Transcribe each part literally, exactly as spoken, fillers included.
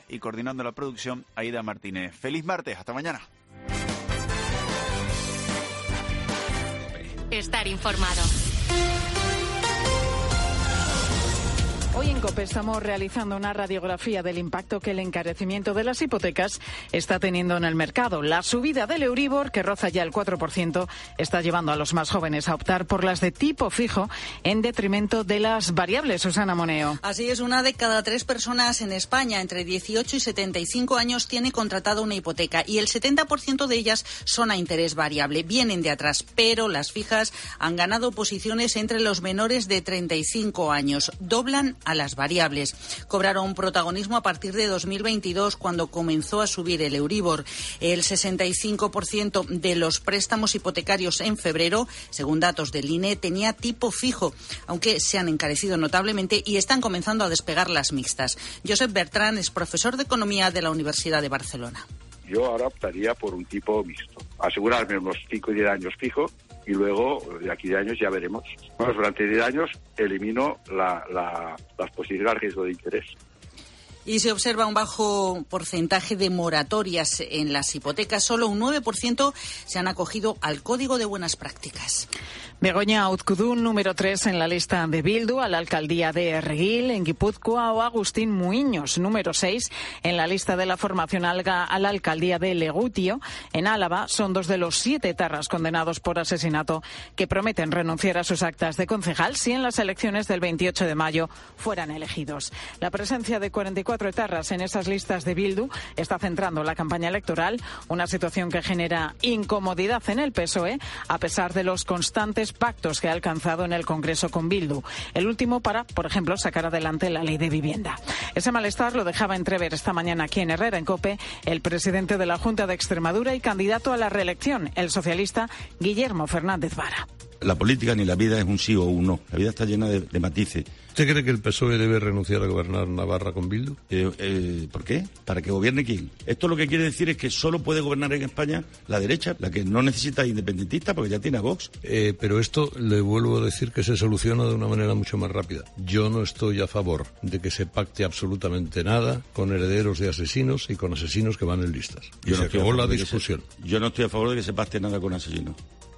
y coordinando la producción, Aida Martínez. Feliz martes, hasta mañana. Estar informado. Hoy en COPE estamos realizando una radiografía del impacto que el encarecimiento de las hipotecas está teniendo en el mercado. La subida del Euribor, que roza ya el cuatro por ciento, está llevando a los más jóvenes a optar por las de tipo fijo en detrimento de las variables. Susana Moneo. Así es, una de cada tres personas en España entre dieciocho y setenta y cinco años tiene contratada una hipoteca y el setenta por ciento de ellas son a interés variable. Vienen de atrás, pero las fijas han ganado posiciones entre los menores de treinta y cinco años. Doblan a las variables. Cobraron protagonismo a partir de dos mil veintidós, cuando comenzó a subir el Euribor. El sesenta y cinco por ciento de los préstamos hipotecarios en febrero, según datos del I N E, tenía tipo fijo, aunque se han encarecido notablemente y están comenzando a despegar las mixtas. Josep Bertrán es profesor de Economía de la Universidad de Barcelona. Yo ahora optaría por un tipo mixto. Asegurarme unos cinco y diez años fijo y luego de aquí de años ya veremos. Bueno, durante diez años elimino la, la, las posibilidades de riesgo de interés. Y se observa un bajo porcentaje de moratorias en las hipotecas. Solo un nueve por ciento se han acogido al Código de Buenas Prácticas. Begoña Uzkudun, número tres en la lista de Bildu, a la alcaldía de Erguil, en Guipúzcoa, o Agustín Muiños, número seis en la lista de la formación Alga, a la alcaldía de Legutio, en Álava. Son dos de los siete etarras condenados por asesinato que prometen renunciar a sus actas de concejal si en las elecciones del veintiocho de mayo fueran elegidos. La presencia de cuarenta y cuatro etarras en esas listas de Bildu está centrando la campaña electoral, una situación que genera incomodidad en el P S O E, a pesar de los constantes pactos que ha alcanzado en el Congreso con Bildu. El último para, por ejemplo, sacar adelante la ley de vivienda. Ese malestar lo dejaba entrever esta mañana aquí en Herrera en COPE el presidente de la Junta de Extremadura y candidato a la reelección, el socialista Guillermo Fernández Vara. La política ni la vida es un sí o un no. La vida está llena de, de matices. ¿Usted cree que el P S O E debe renunciar a gobernar Navarra con Bildu? Eh, eh, ¿Por qué? ¿Para que gobierne quién? Esto lo que quiere decir es que solo puede gobernar en España la derecha, la que no necesita independentista porque ya tiene a Vox. Eh, pero esto le vuelvo a decir que se soluciona de una manera mucho más rápida. Yo no estoy a favor de que se pacte absolutamente nada con herederos de asesinos y con asesinos que van en listas. Y Yo se no acabó la discusión. Se, yo no estoy a favor de que se pacte nada con asesinos.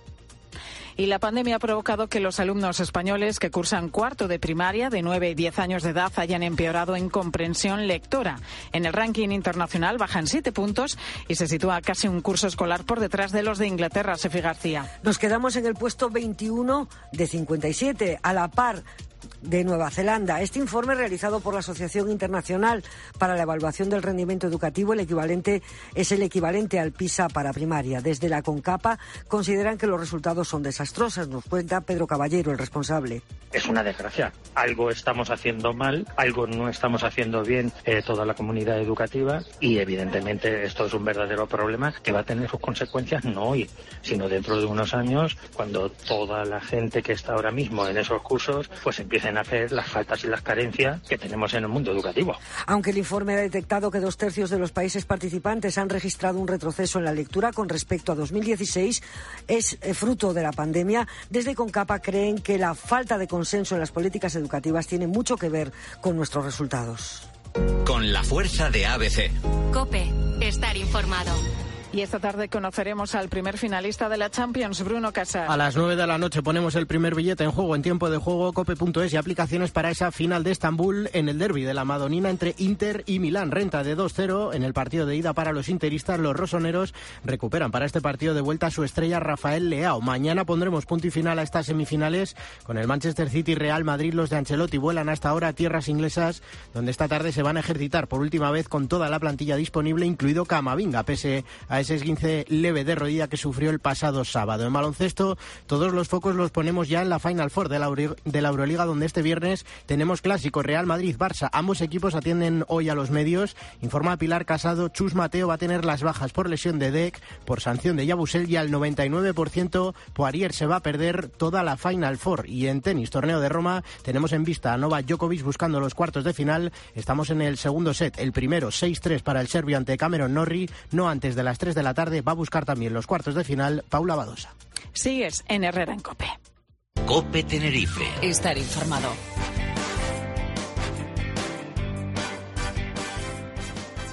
Y la pandemia ha provocado que los alumnos españoles que cursan cuarto de primaria de nueve y diez años de edad hayan empeorado en comprensión lectora. En el ranking internacional bajan siete puntos y se sitúa casi un curso escolar por detrás de los de Inglaterra. Sefi García. Nos quedamos en el puesto veintiuno de cincuenta y siete, a la par de Nueva Zelanda. Este informe, realizado por la Asociación Internacional para la Evaluación del Rendimiento Educativo, el equivalente es el equivalente al PISA para primaria. Desde la CONCAPA consideran que los resultados son desastrosos. Nos cuenta Pedro Caballero, el responsable. Es una desgracia. Algo estamos haciendo mal, algo no estamos haciendo bien eh, toda la comunidad educativa y evidentemente esto es un verdadero problema que va a tener sus consecuencias no hoy, sino dentro de unos años, cuando toda la gente que está ahora mismo en esos cursos pues empiecen a hacer las faltas y las carencias que tenemos en el mundo educativo. Aunque el informe ha detectado que dos tercios de los países participantes han registrado un retroceso en la lectura con respecto a dos mil dieciséis, es fruto de la pandemia. Desde CONCAPA creen que la falta de consenso en las políticas educativas tiene mucho que ver con nuestros resultados. Con la fuerza de A B C. COPE, estar informado. Y esta tarde conoceremos al primer finalista de la Champions, Bruno Casar. A las nueve de la noche ponemos el primer billete en juego en tiempo de juego, cope punto es y aplicaciones para esa final de Estambul en el derbi de la Madonina entre Inter y Milán. Renta de dos cero en el partido de ida para los interistas. Los rosoneros recuperan para este partido de vuelta a su estrella Rafael Leao. Mañana pondremos punto y final a estas semifinales con el Manchester City y Real Madrid. Los de Ancelotti vuelan hasta ahora a tierras inglesas, donde esta tarde se van a ejercitar por última vez con toda la plantilla disponible, incluido Camavinga, pese a ese esguince leve de rodilla que sufrió el pasado sábado. En baloncesto, todos los focos los ponemos ya en la Final Four de la, Euro, de la Euroliga, donde este viernes tenemos clásico Real Madrid-Barça. Ambos equipos atienden hoy a los medios. Informa Pilar Casado, Chus Mateo va a tener las bajas por lesión de Dec, por sanción de Yabusel, y al noventa y nueve por ciento Poirier se va a perder toda la Final Four. Y en tenis, torneo de Roma, tenemos en vista a Novak Djokovic buscando los cuartos de final. Estamos en el segundo set, el primero seis tres para el serbio ante Cameron Norrie. No antes de las tres de la tarde va a buscar también los cuartos de final Paula Badosa. Sigues en Herrera en COPE. COPE Tenerife. Estar informado.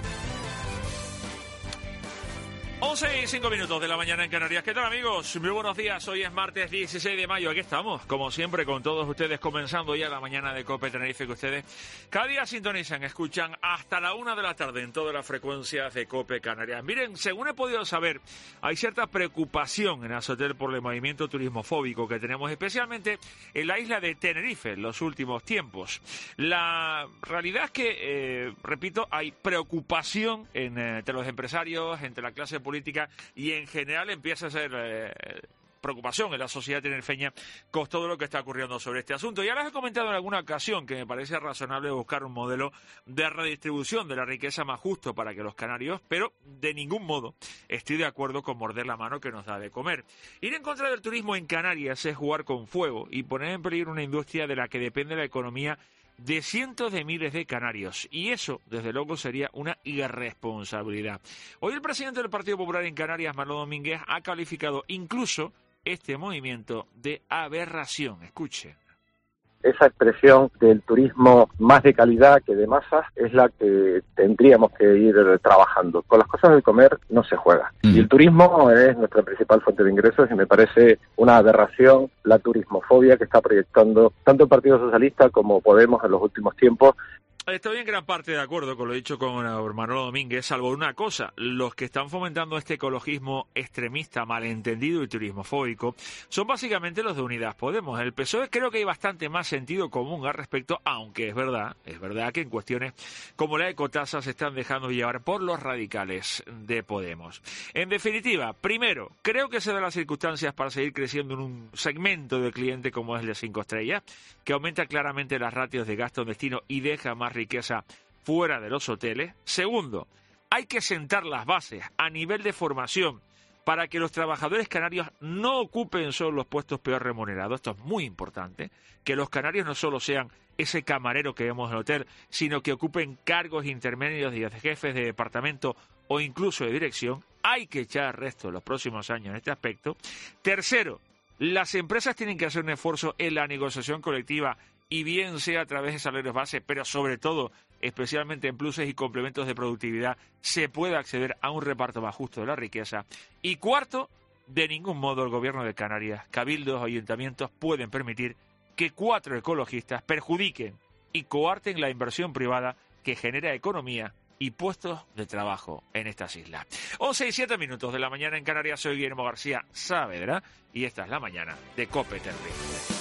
once y cinco minutos de la mañana en Canarias. ¿Qué tal, amigos? Muy buenos días. Hoy es martes dieciséis de mayo. Aquí estamos, como siempre, con todos ustedes, comenzando ya la mañana de COPE Tenerife, que ustedes cada día sintonizan, escuchan hasta la una de la tarde en todas las frecuencias de COPE Canarias. Miren, según he podido saber, hay cierta preocupación en Azotel por el movimiento turismofóbico que tenemos, especialmente en la isla de Tenerife en los últimos tiempos. La realidad es que, eh, repito, hay preocupación en, eh, entre los empresarios, entre la clase política, y en general empieza a ser eh, preocupación en la sociedad tinerfeña con todo lo que está ocurriendo sobre este asunto. Ya les he comentado en alguna ocasión que me parece razonable buscar un modelo de redistribución de la riqueza más justo para que los canarios, pero de ningún modo estoy de acuerdo con morder la mano que nos da de comer. Ir en contra del turismo en Canarias es jugar con fuego y poner en peligro una industria de la que depende la economía de cientos de miles de canarios, y eso, desde luego, sería una irresponsabilidad. Hoy el presidente del Partido Popular en Canarias, Manolo Domínguez, ha calificado incluso este movimiento de aberración. Escuche. Esa expresión del turismo más de calidad que de masas es la que tendríamos que ir trabajando. Con las cosas del comer no se juega. Mm. Y el turismo es nuestra principal fuente de ingresos y me parece una aberración la turismofobia que está proyectando tanto el Partido Socialista como Podemos en los últimos tiempos. Estoy en gran parte de acuerdo con lo dicho con Manolo Domínguez, salvo una cosa: los que están fomentando este ecologismo extremista, malentendido y turismofóbico son básicamente los de Unidas Podemos. El P S O E creo que hay bastante más sentido común al respecto, aunque es verdad, es verdad que en cuestiones como la ecotasa se están dejando llevar por los radicales de Podemos. En definitiva, primero, creo que se dan las circunstancias para seguir creciendo en un segmento de cliente como es el de cinco estrellas, que aumenta claramente las ratios de gasto en destino y deja más riqueza fuera de los hoteles. Segundo, hay que sentar las bases a nivel de formación para que los trabajadores canarios no ocupen solo los puestos peor remunerados. Esto es muy importante, que los canarios no solo sean ese camarero que vemos en el hotel, sino que ocupen cargos intermedios de jefes de departamento o incluso de dirección. Hay que echar resto en los próximos años en este aspecto. Tercero, las empresas tienen que hacer un esfuerzo en la negociación colectiva, y bien sea a través de salarios base, pero sobre todo, especialmente en pluses y complementos de productividad, se puede acceder a un reparto más justo de la riqueza. Y cuarto, de ningún modo el gobierno de Canarias, cabildos o ayuntamientos pueden permitir que cuatro ecologistas perjudiquen y coarten la inversión privada que genera economía y puestos de trabajo en estas islas. once y siete minutos de la mañana en Canarias. Soy Guillermo García Saavedra y esta es la mañana de COPE Tenerife.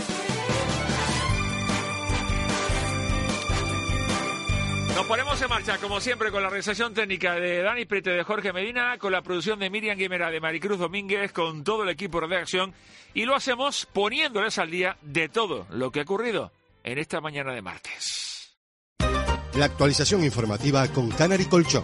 Nos ponemos en marcha, como siempre, con la realización técnica de Dani Prete, de Jorge Medina, con la producción de Miriam Guimera, de Maricruz Domínguez, con todo el equipo de redacción, y lo hacemos poniéndoles al día de todo lo que ha ocurrido en esta mañana de martes. La actualización informativa con Canary Colchón.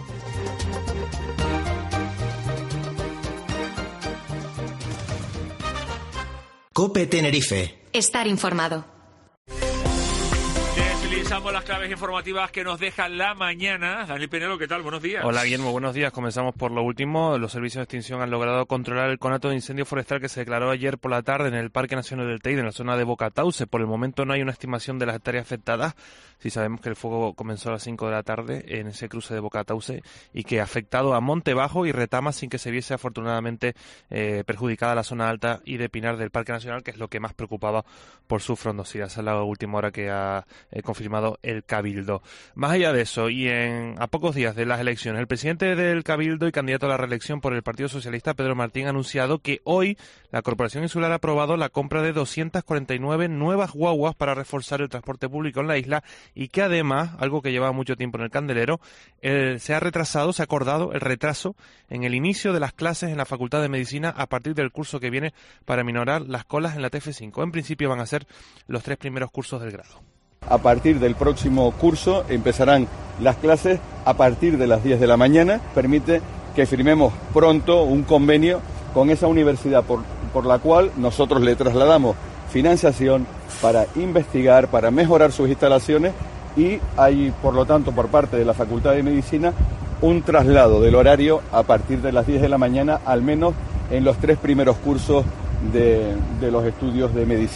COPE Tenerife. Estar informado. Deslizamos las claves informativas que nos deja la mañana. Daniel Pinelo, ¿qué tal? Buenos días. Hola, Guillermo, buenos días. Comenzamos por lo último. Los servicios de extinción han logrado controlar el conato de incendio forestal que se declaró ayer por la tarde en el Parque Nacional del Teide, en la zona de Bocatauce. Por el momento no hay una estimación de las hectáreas afectadas. Sí sabemos que el fuego comenzó a las cinco de la tarde en ese cruce de Bocatauce y que ha afectado a Monte Bajo y Retama sin que se viese afortunadamente eh, perjudicada la zona alta y de Pinar del Parque Nacional, que es lo que más preocupaba por su frondosidad. Esa es la última hora que ha eh, confirmado el Cabildo. Más allá de eso, y en a pocos días de las elecciones, el presidente del Cabildo y candidato a la reelección por el Partido Socialista, Pedro Martín, ha anunciado que hoy la Corporación Insular ha aprobado la compra de doscientas cuarenta y nueve nuevas guaguas para reforzar el transporte público en la isla, y que además, algo que llevaba mucho tiempo en el candelero, eh, se ha retrasado, se ha acordado el retraso en el inicio de las clases en la Facultad de Medicina a partir del curso que viene para minorar las colas en la T F cinco. En principio van a ser los tres primeros cursos del grado. A partir del próximo curso empezarán las clases a partir de las diez de la mañana. Permite que firmemos pronto un convenio con esa universidad por, por la cual nosotros le trasladamos financiación para investigar, para mejorar sus instalaciones, y hay, por lo tanto, por parte de la Facultad de Medicina, un traslado del horario a partir de las diez de la mañana, al menos en los tres primeros cursos de, de los estudios de medicina.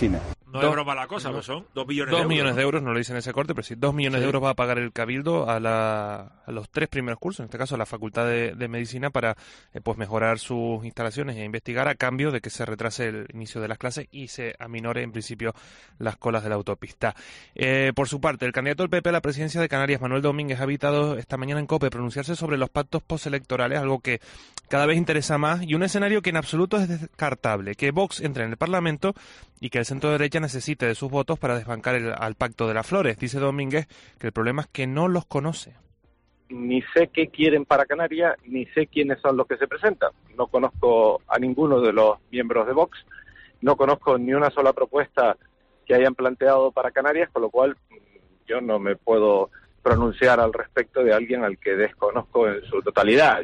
No es broma la cosa, pero son dos millones de euros. Dos millones de euros, no lo dice en ese corte, pero sí, dos millones Sí. de euros va a pagar el Cabildo a, la, a los tres primeros cursos, en este caso a la Facultad de, de Medicina, para eh, pues mejorar sus instalaciones e investigar a cambio de que se retrase el inicio de las clases y se aminore en principio las colas de la autopista. Eh, por su parte, el candidato del P P a la presidencia de Canarias, Manuel Domínguez, ha evitado esta mañana en COPE pronunciarse sobre los pactos postelectorales, algo que cada vez interesa más, y un escenario que en absoluto es descartable, que Vox entre en el Parlamento y que el centro derecha necesite de sus votos para desbancar el, al Pacto de las Flores. Dice Domínguez que el problema es que no los conoce. Ni sé qué quieren para Canarias, ni sé quiénes son los que se presentan. No conozco a ninguno de los miembros de Vox, no conozco ni una sola propuesta que hayan planteado para Canarias, con lo cual yo no me puedo pronunciar al respecto de alguien al que desconozco en su totalidad.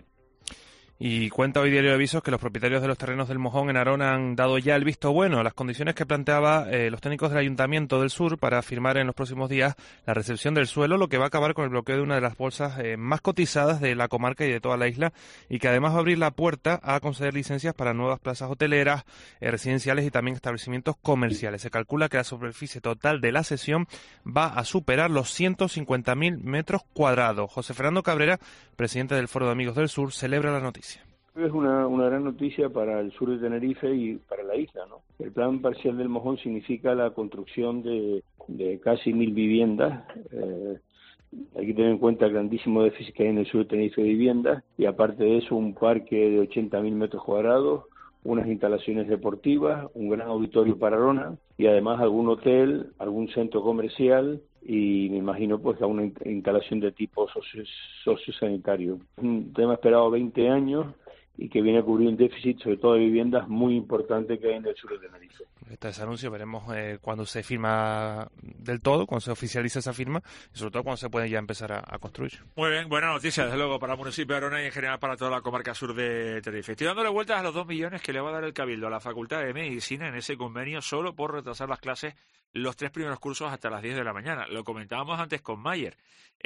Y cuenta hoy Diario de Avisos que los propietarios de los terrenos del Mojón en Arona han dado ya el visto bueno a las condiciones que planteaba eh, los técnicos del Ayuntamiento del Sur para firmar en los próximos días la recepción del suelo, lo que va a acabar con el bloqueo de una de las bolsas eh, más cotizadas de la comarca y de toda la isla, y que además va a abrir la puerta a conceder licencias para nuevas plazas hoteleras, eh, residenciales y también establecimientos comerciales. Se calcula que la superficie total de la cesión va a superar los ciento cincuenta mil metros cuadrados. José Fernando Cabrera, presidente del Foro de Amigos del Sur, celebra la noticia. Es una, una gran noticia para el sur de Tenerife y para la isla, ¿no? El plan parcial del Mojón significa la construcción de, de casi mil viviendas. Eh, hay que tener en cuenta el grandísimo déficit que hay en el sur de Tenerife de viviendas, y aparte de eso un parque de ochenta mil metros cuadrados, unas instalaciones deportivas, un gran auditorio para Arona y además algún hotel, algún centro comercial y me imagino pues a una instalación de tipo socio, sociosanitario. Un tema esperado veinte años y que viene a cubrir un déficit, sobre todo de viviendas, muy importante que hay en el sur de Tenerife. Está ese anuncio, veremos eh, cuando se firma del todo, cuando se oficializa esa firma y sobre todo cuando se puede ya empezar a, a construir. Muy bien, buena noticia, desde luego, para el municipio de Arona y en general para toda la comarca sur de Tenerife. Estoy dándole vueltas a los dos millones que le va a dar el Cabildo a la Facultad de Medicina en ese convenio solo por retrasar las clases los tres primeros cursos hasta las diez de la mañana. Lo comentábamos antes con Mayer.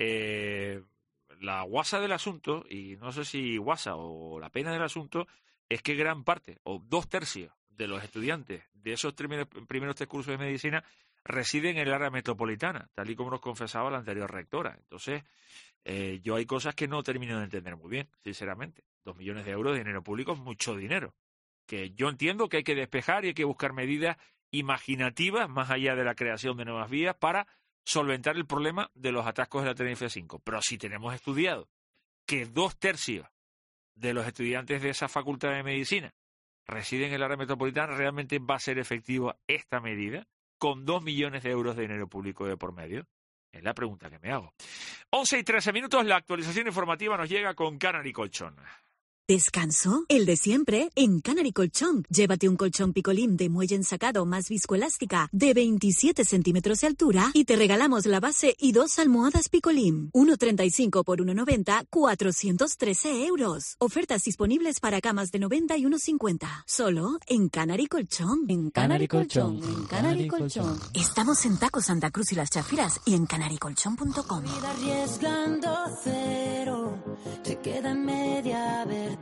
Eh... La guasa del asunto, y no sé si guasa o la pena del asunto, es que gran parte, o dos tercios, de los estudiantes de esos primeros, primeros tres cursos de medicina residen en el área metropolitana, tal y como nos confesaba la anterior rectora. Entonces, eh, yo hay cosas que no termino de entender muy bien, sinceramente. Dos millones de euros de dinero público es mucho dinero, que yo entiendo que hay que despejar y hay que buscar medidas imaginativas, más allá de la creación de nuevas vías, para solventar el problema de los atascos de la Tenerife cinco. Pero si tenemos estudiado que dos tercios de los estudiantes de esa facultad de medicina residen en el área metropolitana, ¿realmente va a ser efectiva esta medida con dos millones de euros de dinero público de por medio? Es la pregunta que me hago. once y trece minutos, la actualización informativa nos llega con Canary Colchón. ¿Descanso? El de siempre, en Canary Colchón. Llévate un colchón Picolín de muelle ensacado más viscoelástica de veintisiete centímetros de altura y te regalamos la base y dos almohadas Picolín. uno treinta y cinco por uno noventa, cuatrocientos trece euros. Ofertas disponibles para camas de noventa y uno cincuenta. Solo en Canary Colchón. En Canary Colchón. En Canary Colchón. Estamos en Taco Santa Cruz y Las Chafiras y en canary colchón punto com. Arriesgando cero, te queda media verdad.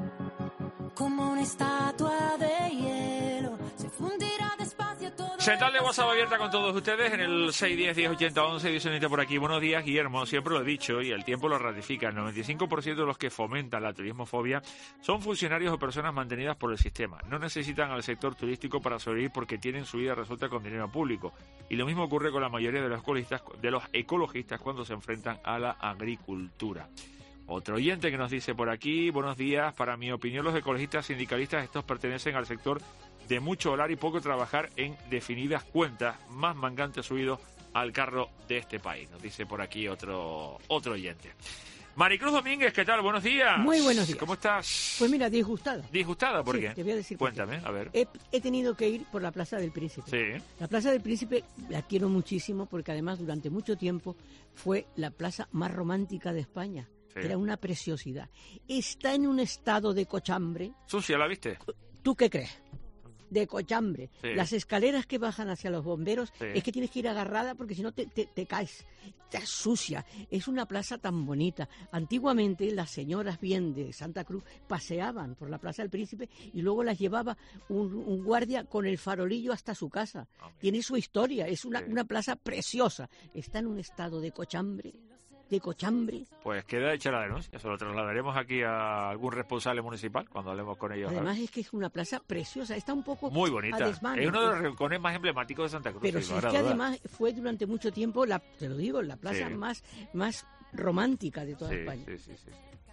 Como una estatua de hielo, se fundirá despacio todo. Central de WhatsApp abierta con todos ustedes en el seis diez, diez ochenta, once. Dice por aquí, buenos días, Guillermo. Siempre lo he dicho y el tiempo lo ratifica. El noventa y cinco por ciento de los que fomentan la turismofobia son funcionarios o personas mantenidas por el sistema. No necesitan al sector turístico para sobrevivir porque tienen su vida resuelta con dinero público. Y lo mismo ocurre con la mayoría de los ecologistas, de los ecologistas cuando se enfrentan a la agricultura. Otro oyente que nos dice por aquí, buenos días, para mi opinión los ecologistas sindicalistas estos pertenecen al sector de mucho hablar y poco trabajar en definidas cuentas, más mangantes subidos al carro de este país, nos dice por aquí otro otro oyente. Maricruz Domínguez, ¿qué tal? Buenos días. Muy buenos días. ¿Cómo estás? Pues mira, disgustada. ¿Disgustada? ¿Por sí, qué? Te voy a decir Cuéntame, por qué. a ver. He, he tenido que ir por la Plaza del Príncipe. Sí. La Plaza del Príncipe la quiero muchísimo porque además durante mucho tiempo fue la plaza más romántica de España. Sí. Era una preciosidad. Está en un estado de cochambre. ¿Sucia la viste? ¿Tú qué crees? de cochambre. Sí. Las escaleras que bajan hacia los bomberos Sí. es que tienes que ir agarrada porque si no te, te, te caes, te sucia. Es una plaza tan bonita. Antiguamente las señoras bien de Santa Cruz paseaban por la Plaza del Príncipe y luego las llevaba un, un guardia con el farolillo hasta su casa. Tiene su historia, es una, Sí. una plaza preciosa. Está en un estado de cochambre, de cochambre. Pues queda hecha la denuncia, se lo trasladaremos aquí a algún responsable municipal cuando hablemos con ellos. Además es que es una plaza preciosa, está un poco Muy bonita, a desmano. es uno de los rincones más emblemáticos de Santa Cruz. Pero sin si es lugar a que dudas. además fue durante mucho tiempo, la, te lo digo, la plaza Sí. más, más romántica de toda Sí, España. sí, sí, sí.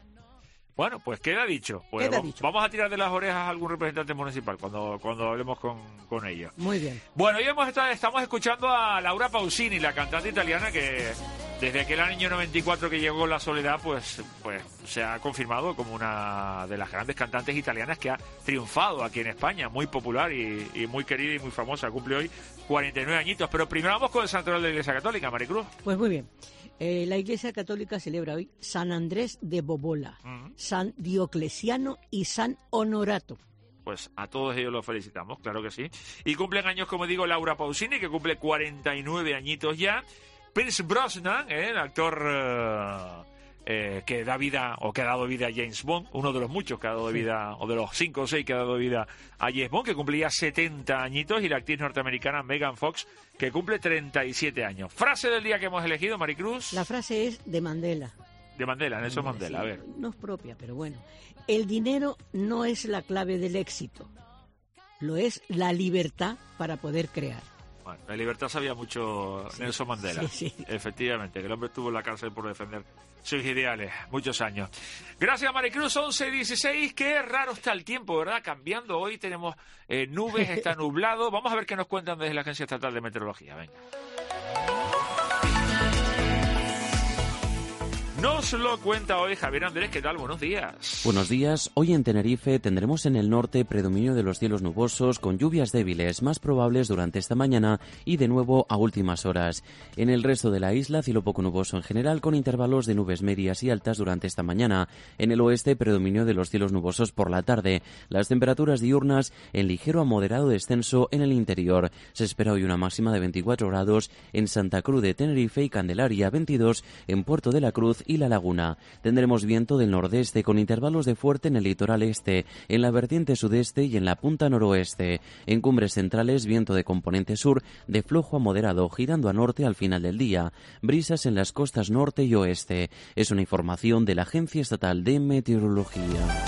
Bueno, pues queda dicho. Pues Queda va- dicho. Vamos a tirar de las orejas a algún representante municipal cuando, cuando hablemos con, con ellos. Muy bien. Bueno, hoy hemos estado, estamos escuchando a Laura Pausini, la cantante italiana que desde aquel año noventa y cuatro que llegó La Soledad, pues, pues se ha confirmado como una de las grandes cantantes italianas que ha triunfado aquí en España, muy popular y, y muy querida y muy famosa. Cumple hoy cuarenta y nueve añitos. Pero primero vamos con el santoral de la Iglesia Católica, Maricruz. Pues muy bien. Eh, la Iglesia Católica celebra hoy San Andrés de Bobola, Ujú. San Diocleciano y San Honorato. Pues a todos ellos los felicitamos, claro que sí. Y cumplen años, como digo, Laura Pausini, que cumple cuarenta y nueve añitos ya. Pierce Brosnan, ¿eh? el actor eh, eh, que da vida, o que ha dado vida a James Bond, uno de los muchos que ha dado Sí. vida, o de los cinco o seis que ha dado vida a James Bond, que cumplía setenta añitos, y la actriz norteamericana Megan Fox, que cumple treinta y siete años. Frase del día que hemos elegido, Maricruz. La frase es de Mandela. De Mandela, Nelson Mandela, a ver. No es propia, pero bueno. El dinero no es la clave del éxito. Lo es la libertad para poder crear. Bueno, la libertad sabía mucho Nelson Mandela. sí, sí. Efectivamente, que el hombre estuvo en la cárcel por defender sus ideales muchos años. Gracias, Maricruz. once dieciséis. Qué raro está el tiempo, ¿verdad? Cambiando. Hoy tenemos eh, nubes, está nublado. Vamos a ver qué nos cuentan desde la Agencia Estatal de Meteorología. Venga. Nos lo cuenta hoy Javier Andrés. ¿Qué tal? Buenos días. Buenos días. Hoy en Tenerife tendremos en el norte predominio de los cielos nubosos con lluvias débiles más probables durante esta mañana y de nuevo a últimas horas. En el resto de la isla cielo poco nuboso en general con intervalos de nubes medias y altas durante esta mañana. En el oeste predominio de los cielos nubosos por la tarde. Las temperaturas diurnas en ligero a moderado descenso en el interior. Se espera hoy una máxima de veinticuatro grados en Santa Cruz de Tenerife y Candelaria, veintidós en Puerto de la Cruz y La Laguna. Tendremos viento del nordeste con intervalos de fuerte en el litoral este, en la vertiente sudeste y en la punta noroeste. En cumbres centrales, viento de componente sur de flojo a moderado, girando a norte al final del día. Brisas en las costas norte y oeste. Es una información de la Agencia Estatal de Meteorología.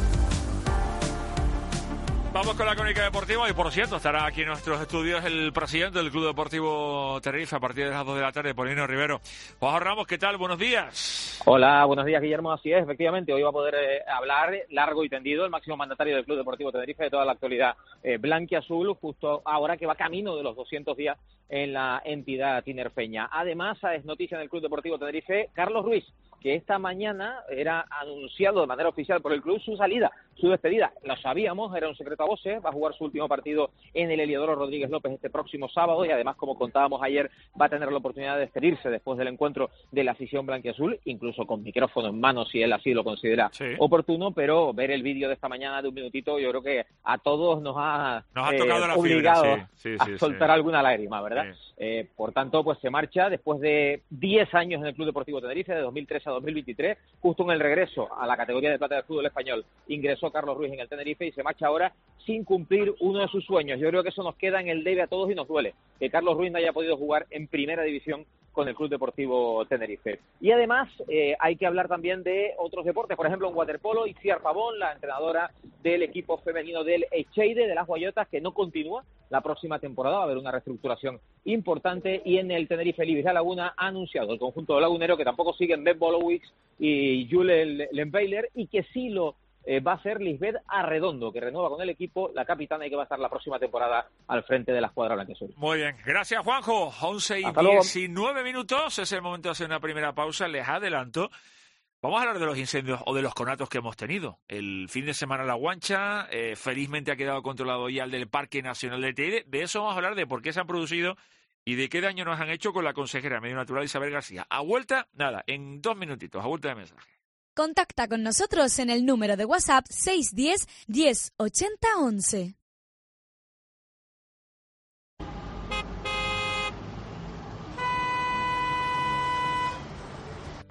Vamos con la crónica deportiva y, por cierto, estará aquí en nuestros estudios el presidente del Club Deportivo Tenerife a partir de las dos de la tarde, Paulino Rivero. Juanjo Ramos, ¿qué tal? Buenos días. Hola, buenos días, Guillermo. Así es, efectivamente, hoy va a poder eh, hablar largo y tendido el máximo mandatario del Club Deportivo Tenerife de toda la actualidad eh, blanquiazul, justo ahora que va camino de los doscientos días en la entidad tinerfeña. Además, es noticia en el Club Deportivo Tenerife, Carlos Ruiz, que esta mañana era anunciado de manera oficial por el club su salida, su despedida. Lo sabíamos, era un secreto a voces, va a jugar su último partido en el Heliodoro Rodríguez López este próximo sábado y además, como contábamos ayer, va a tener la oportunidad de despedirse después del encuentro de la afición blanquiazul, incluso con micrófono en mano si él así lo considera sí. oportuno, pero ver el vídeo de esta mañana de un minutito yo creo que a todos nos ha, nos ha eh, tocado la obligado fibra, sí, sí, sí, a soltar sí. alguna lágrima, ¿verdad? Sí. Eh, por tanto, pues se marcha después de diez años en el Club Deportivo Tenerife, de dos mil tres a dos mil veintitrés, justo en el regreso a la categoría de plata del fútbol español, ingresó Carlos Ruiz en el Tenerife y se marcha ahora sin cumplir uno de sus sueños. Yo creo que eso nos queda en el debe a todos y nos duele, que Carlos Ruiz no haya podido jugar en primera división con el Club Deportivo Tenerife. Y además eh, hay que hablar también de otros deportes, por ejemplo en waterpolo, Itziar Pavón, la entrenadora del equipo femenino del Echeide, de las Guayotas, que no continúa la próxima temporada, va a haber una reestructuración importante, y en el Tenerife Libis La Laguna ha anunciado el conjunto lagunero que tampoco siguen Ben Bolowicz y Jules Lembeiler, y que sí lo Eh, va a ser Lisbeth Arredondo, que renueva con el equipo, la capitana, y que va a estar la próxima temporada al frente de la escuadra blanquiazul. Muy bien, gracias Juanjo. once y diecinueve minutos, es el momento de hacer una primera pausa, les adelanto. Vamos a hablar de los incendios o de los conatos que hemos tenido. El fin de semana La Guancha, eh, felizmente ha quedado controlado ya el del Parque Nacional de Teide. De eso vamos a hablar, de por qué se han producido y de qué daño nos han hecho, con la consejera de Medio Natural Isabel García. A vuelta, nada, en dos minutitos, a vuelta de mensaje. Contacta con nosotros en el número de WhatsApp seis uno cero, diez, ochenta, once.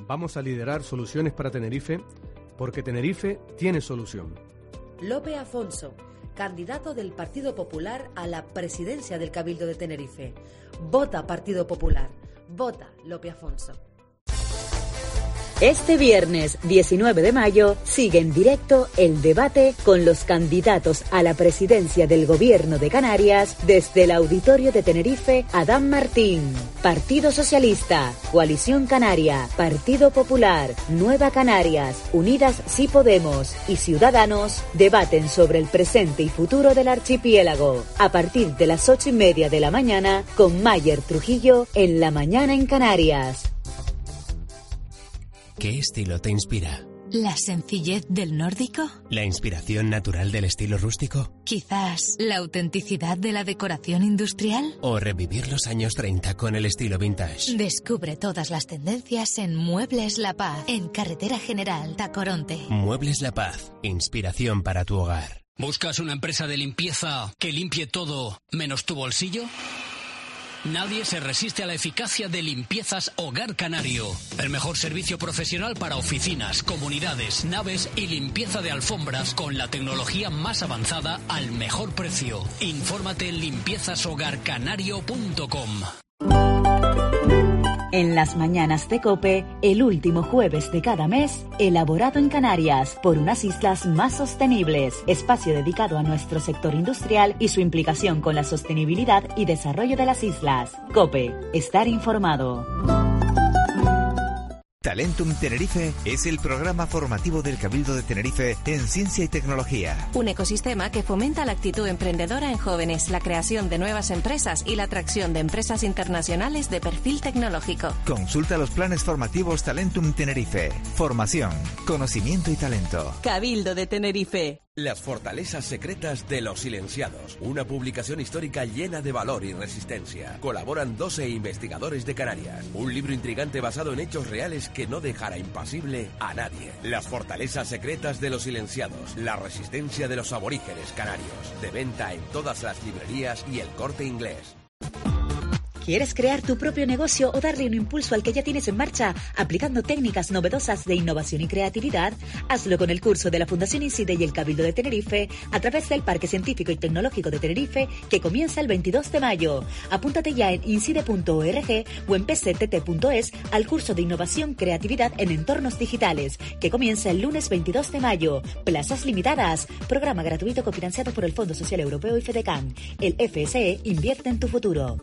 Vamos a liderar soluciones para Tenerife porque Tenerife tiene solución. Lope Afonso, candidato del Partido Popular a la presidencia del Cabildo de Tenerife. Vota Partido Popular. Vota Lope Afonso. Este viernes diecinueve de mayo sigue en directo el debate con los candidatos a la presidencia del Gobierno de Canarias desde el Auditorio de Tenerife. Adán Martín, Partido Socialista, Coalición Canaria, Partido Popular, Nueva Canarias, Unidas Sí Podemos y Ciudadanos debaten sobre el presente y futuro del archipiélago a partir de las ocho y media de la mañana con Mayer Trujillo en La Mañana en Canarias. ¿Qué estilo te inspira? ¿La sencillez del nórdico? ¿La inspiración natural del estilo rústico? ¿Quizás la autenticidad de la decoración industrial? ¿O revivir los años treinta con el estilo vintage? Descubre todas las tendencias en Muebles La Paz, en Carretera General Tacoronte. Muebles La Paz, inspiración para tu hogar. ¿Buscas una empresa de limpieza que limpie todo menos tu bolsillo? Nadie se resiste a la eficacia de Limpiezas Hogar Canario. El mejor servicio profesional para oficinas, comunidades, naves y limpieza de alfombras con la tecnología más avanzada al mejor precio. Infórmate en limpiezas hogar canario punto com. En las mañanas de COPE, el último jueves de cada mes, elaborado en Canarias por unas islas más sostenibles, espacio dedicado a nuestro sector industrial y su implicación con la sostenibilidad y desarrollo de las islas. COPE, estar informado. Talentum Tenerife es el programa formativo del Cabildo de Tenerife en ciencia y tecnología. Un ecosistema que fomenta la actitud emprendedora en jóvenes, la creación de nuevas empresas y la atracción de empresas internacionales de perfil tecnológico. Consulta los planes formativos Talentum Tenerife. Formación, conocimiento y talento. Cabildo de Tenerife. Las fortalezas secretas de los silenciados. Una publicación histórica llena de valor y resistencia. Colaboran doce investigadores de Canarias. Un libro intrigante basado en hechos reales que no dejará impasible a nadie. Las fortalezas secretas de los silenciados. La resistencia de los aborígenes canarios. De venta en todas las librerías y El Corte Inglés. ¿Quieres crear tu propio negocio o darle un impulso al que ya tienes en marcha, aplicando técnicas novedosas de innovación y creatividad? Hazlo con el curso de la Fundación INCIDE y el Cabildo de Tenerife a través del Parque Científico y Tecnológico de Tenerife, que comienza el veintidós de mayo. Apúntate ya en incide punto org o en p c t t punto es al curso de Innovación Creatividad en Entornos Digitales, que comienza el lunes veintidós de mayo. Plazas limitadas. Programa gratuito cofinanciado por el Fondo Social Europeo y FEDECAN. El F S E invierte en tu futuro.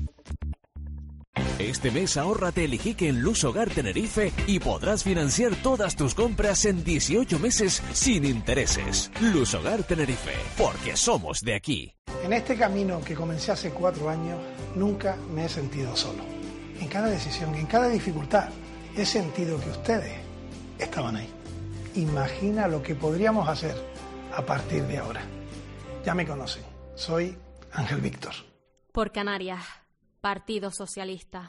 Este mes ahórrate el Ijique en Luz Hogar Tenerife y podrás financiar todas tus compras en dieciocho meses sin intereses. Luz Hogar Tenerife, porque somos de aquí. En este camino que comencé hace cuatro años, nunca me he sentido solo. En cada decisión, en cada dificultad, he sentido que ustedes estaban ahí. Imagina lo que podríamos hacer a partir de ahora. Ya me conocen, soy Ángel Víctor. Por Canarias. Partido Socialista.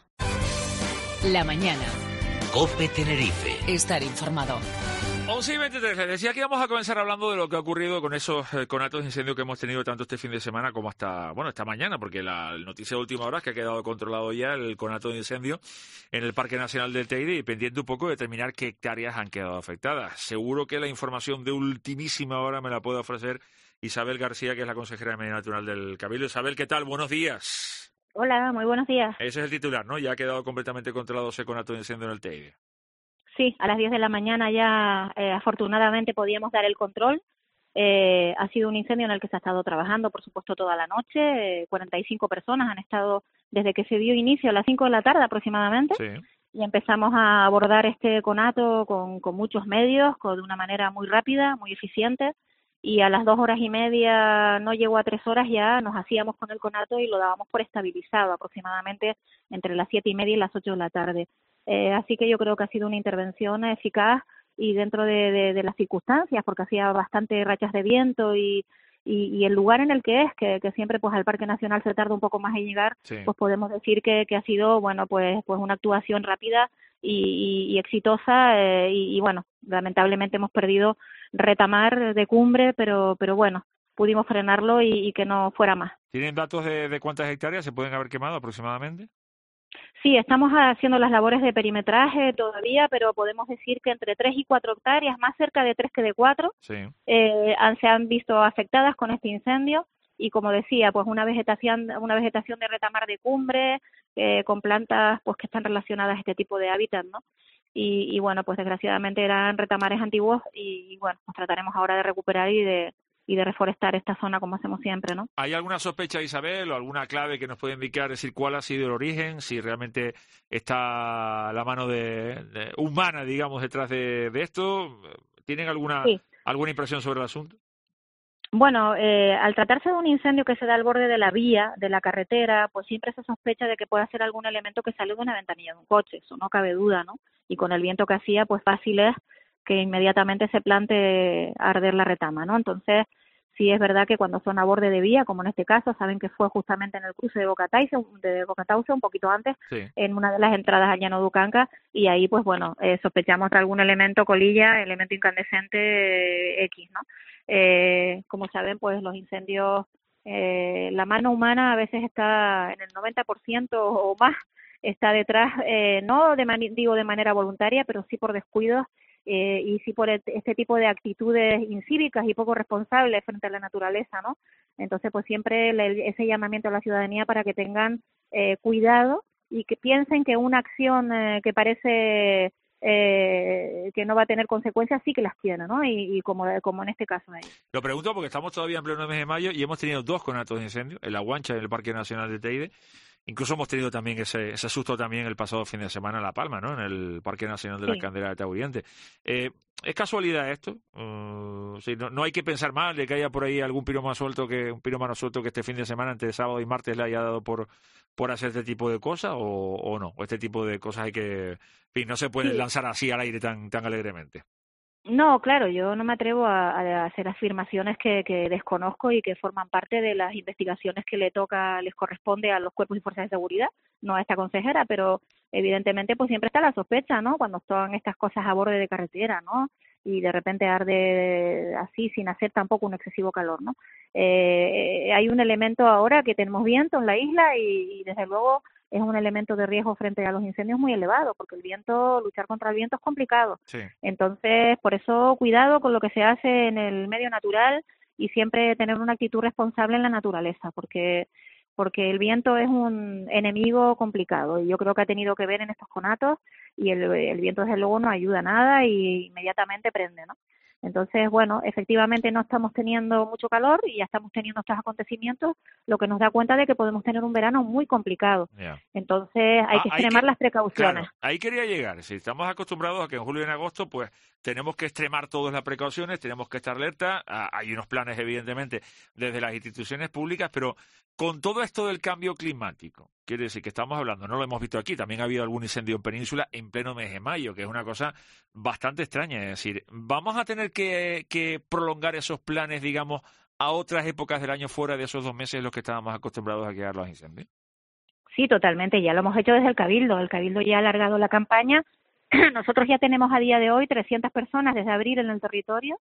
La mañana. COPE Tenerife. Estar informado. once y veintitrés. Les decía que íbamos a comenzar hablando de lo que ha ocurrido con esos eh, conatos de incendio que hemos tenido tanto este fin de semana como hasta, bueno, esta mañana, porque la noticia de última hora es que ha quedado controlado ya el conato de incendio en el Parque Nacional del Teide y pendiente un poco de determinar qué hectáreas han quedado afectadas. Seguro que la información de ultimísima hora me la puede ofrecer Isabel García, que es la consejera de Medio Natural del Cabildo. Isabel, ¿qué tal? Buenos días. Hola, muy buenos días. Ese es el titular, ¿no? Ya ha quedado completamente controlado ese conato de incendio en el Teide. Sí, a las diez de la mañana ya eh, afortunadamente podíamos dar el control. Eh, ha sido un incendio en el que se ha estado trabajando, por supuesto, toda la noche. Eh, cuarenta y cinco personas han estado desde que se dio inicio a las cinco de la tarde aproximadamente. Sí. Y empezamos a abordar este conato con, con muchos medios, con, de una manera muy rápida, muy eficiente. Y a las dos horas y media, no llegó a tres horas, ya nos hacíamos con el conato y lo dábamos por estabilizado aproximadamente entre las siete y media y las ocho de la tarde. Eh, así que yo creo que ha sido una intervención eficaz y dentro de, de, de las circunstancias, porque hacía bastante rachas de viento y, y, y el lugar en el que es, que, que siempre pues al Parque Nacional se tarda un poco más en llegar, sí. Pues podemos decir que, que ha sido, bueno, pues, pues una actuación rápida y, y, y exitosa eh, y, y bueno, lamentablemente hemos perdido retamar de cumbre, pero pero bueno, pudimos frenarlo y, y que no fuera más. ¿Tienen datos de, de cuántas hectáreas se pueden haber quemado aproximadamente? Sí, estamos haciendo las labores de perimetraje todavía, pero podemos decir que entre tres y cuatro hectáreas, más cerca de tres que de cuatro, Sí. eh, han, se han visto afectadas con este incendio. Y como decía, pues una vegetación, una vegetación de retamar de cumbre, eh, con plantas pues que están relacionadas a este tipo de hábitat, ¿no? Y, y bueno, pues desgraciadamente eran retamares antiguos y, y bueno, pues trataremos ahora de recuperar y de y de reforestar esta zona como hacemos siempre, ¿no? ¿Hay alguna sospecha, Isabel, o alguna clave que nos puede indicar, decir cuál ha sido el origen, si realmente está la mano de, de humana, digamos, detrás de, de esto? ¿Tienen alguna Sí. alguna impresión sobre el asunto? Bueno, eh, al tratarse de un incendio que se da al borde de la vía, de la carretera, pues siempre se sospecha de que pueda ser algún elemento que salió de una ventanilla de un coche, eso no cabe duda, ¿no? Y con el viento que hacía, pues fácil es que inmediatamente se plante arder la retama, ¿no? Entonces, sí es verdad que cuando son a borde de vía, como en este caso, saben que fue justamente en el cruce de Bocatauce, de Bocatauce un poquito antes, Sí. en una de las entradas al Llano Ducanca, y ahí, pues bueno, eh, sospechamos de algún elemento colilla, elemento incandescente eh, X, ¿no? Eh, como saben, pues los incendios, eh, la mano humana a veces está en el noventa por ciento o más, está detrás, eh, no de mani- digo de manera voluntaria, pero sí por descuidos, eh, y sí por este tipo de actitudes incívicas y poco responsables frente a la naturaleza, ¿no? Entonces, pues siempre le, ese llamamiento a la ciudadanía para que tengan eh, cuidado y que piensen que una acción eh, que parece eh, que no va a tener consecuencias sí que las tiene, ¿no? Y, y como, como en este caso de ellos. Lo pregunto porque estamos todavía en pleno mes de mayo y hemos tenido dos conatos de incendio, en La Guancha y en el Parque Nacional de Teide. Incluso hemos tenido también ese, ese susto también el pasado fin de semana en La Palma, ¿no? En el Parque Nacional de Sí. la Candela de Tauriente. Eh, ¿Es casualidad esto? Uh, sí, no, no hay que pensar mal de que haya por ahí algún piromano suelto que un piromano suelto que este fin de semana, entre sábado y martes, le haya dado por por hacer este tipo de cosas o, o no. O este tipo de cosas hay que, en fin, no se puede Sí. lanzar así al aire tan tan alegremente. No, claro, yo no me atrevo a, a hacer afirmaciones que, que desconozco y que forman parte de las investigaciones que le toca, les corresponde a los cuerpos y fuerzas de seguridad, no a esta consejera, pero evidentemente pues siempre está la sospecha, ¿no? Cuando están estas cosas a borde de carretera, ¿no? Y de repente arde así sin hacer tampoco un excesivo calor, ¿no? Eh, hay un elemento ahora que tenemos viento en la isla y, y desde luego es un elemento de riesgo frente a los incendios muy elevado, porque el viento, luchar contra el viento es complicado. Sí. Entonces, por eso cuidado con lo que se hace en el medio natural y siempre tener una actitud responsable en la naturaleza, porque porque el viento es un enemigo complicado y yo creo que ha tenido que ver en estos conatos y el, el viento desde luego no ayuda a nada y inmediatamente prende, ¿no? Entonces, bueno, efectivamente no estamos teniendo mucho calor y ya estamos teniendo estos acontecimientos, lo que nos da cuenta de que podemos tener un verano muy complicado. Yeah. Entonces, hay Ah, que hay extremar que- las precauciones. Claro, ahí quería llegar. Si estamos acostumbrados a que en julio y en agosto, pues tenemos que extremar todas las precauciones, tenemos que estar alerta. Ah, hay unos planes, evidentemente, desde las instituciones públicas, pero con todo esto del cambio climático, quiere decir que estamos hablando, no lo hemos visto aquí, también ha habido algún incendio en Península en pleno mes de mayo, que es una cosa bastante extraña. Es decir, ¿vamos a tener que, que prolongar esos planes, digamos, a otras épocas del año fuera de esos dos meses en los que estábamos acostumbrados a quedar los incendios? Sí, totalmente. Ya lo hemos hecho desde el Cabildo. El Cabildo ya ha alargado la campaña. Nosotros ya tenemos a día de hoy trescientas personas desde abril en el territorio,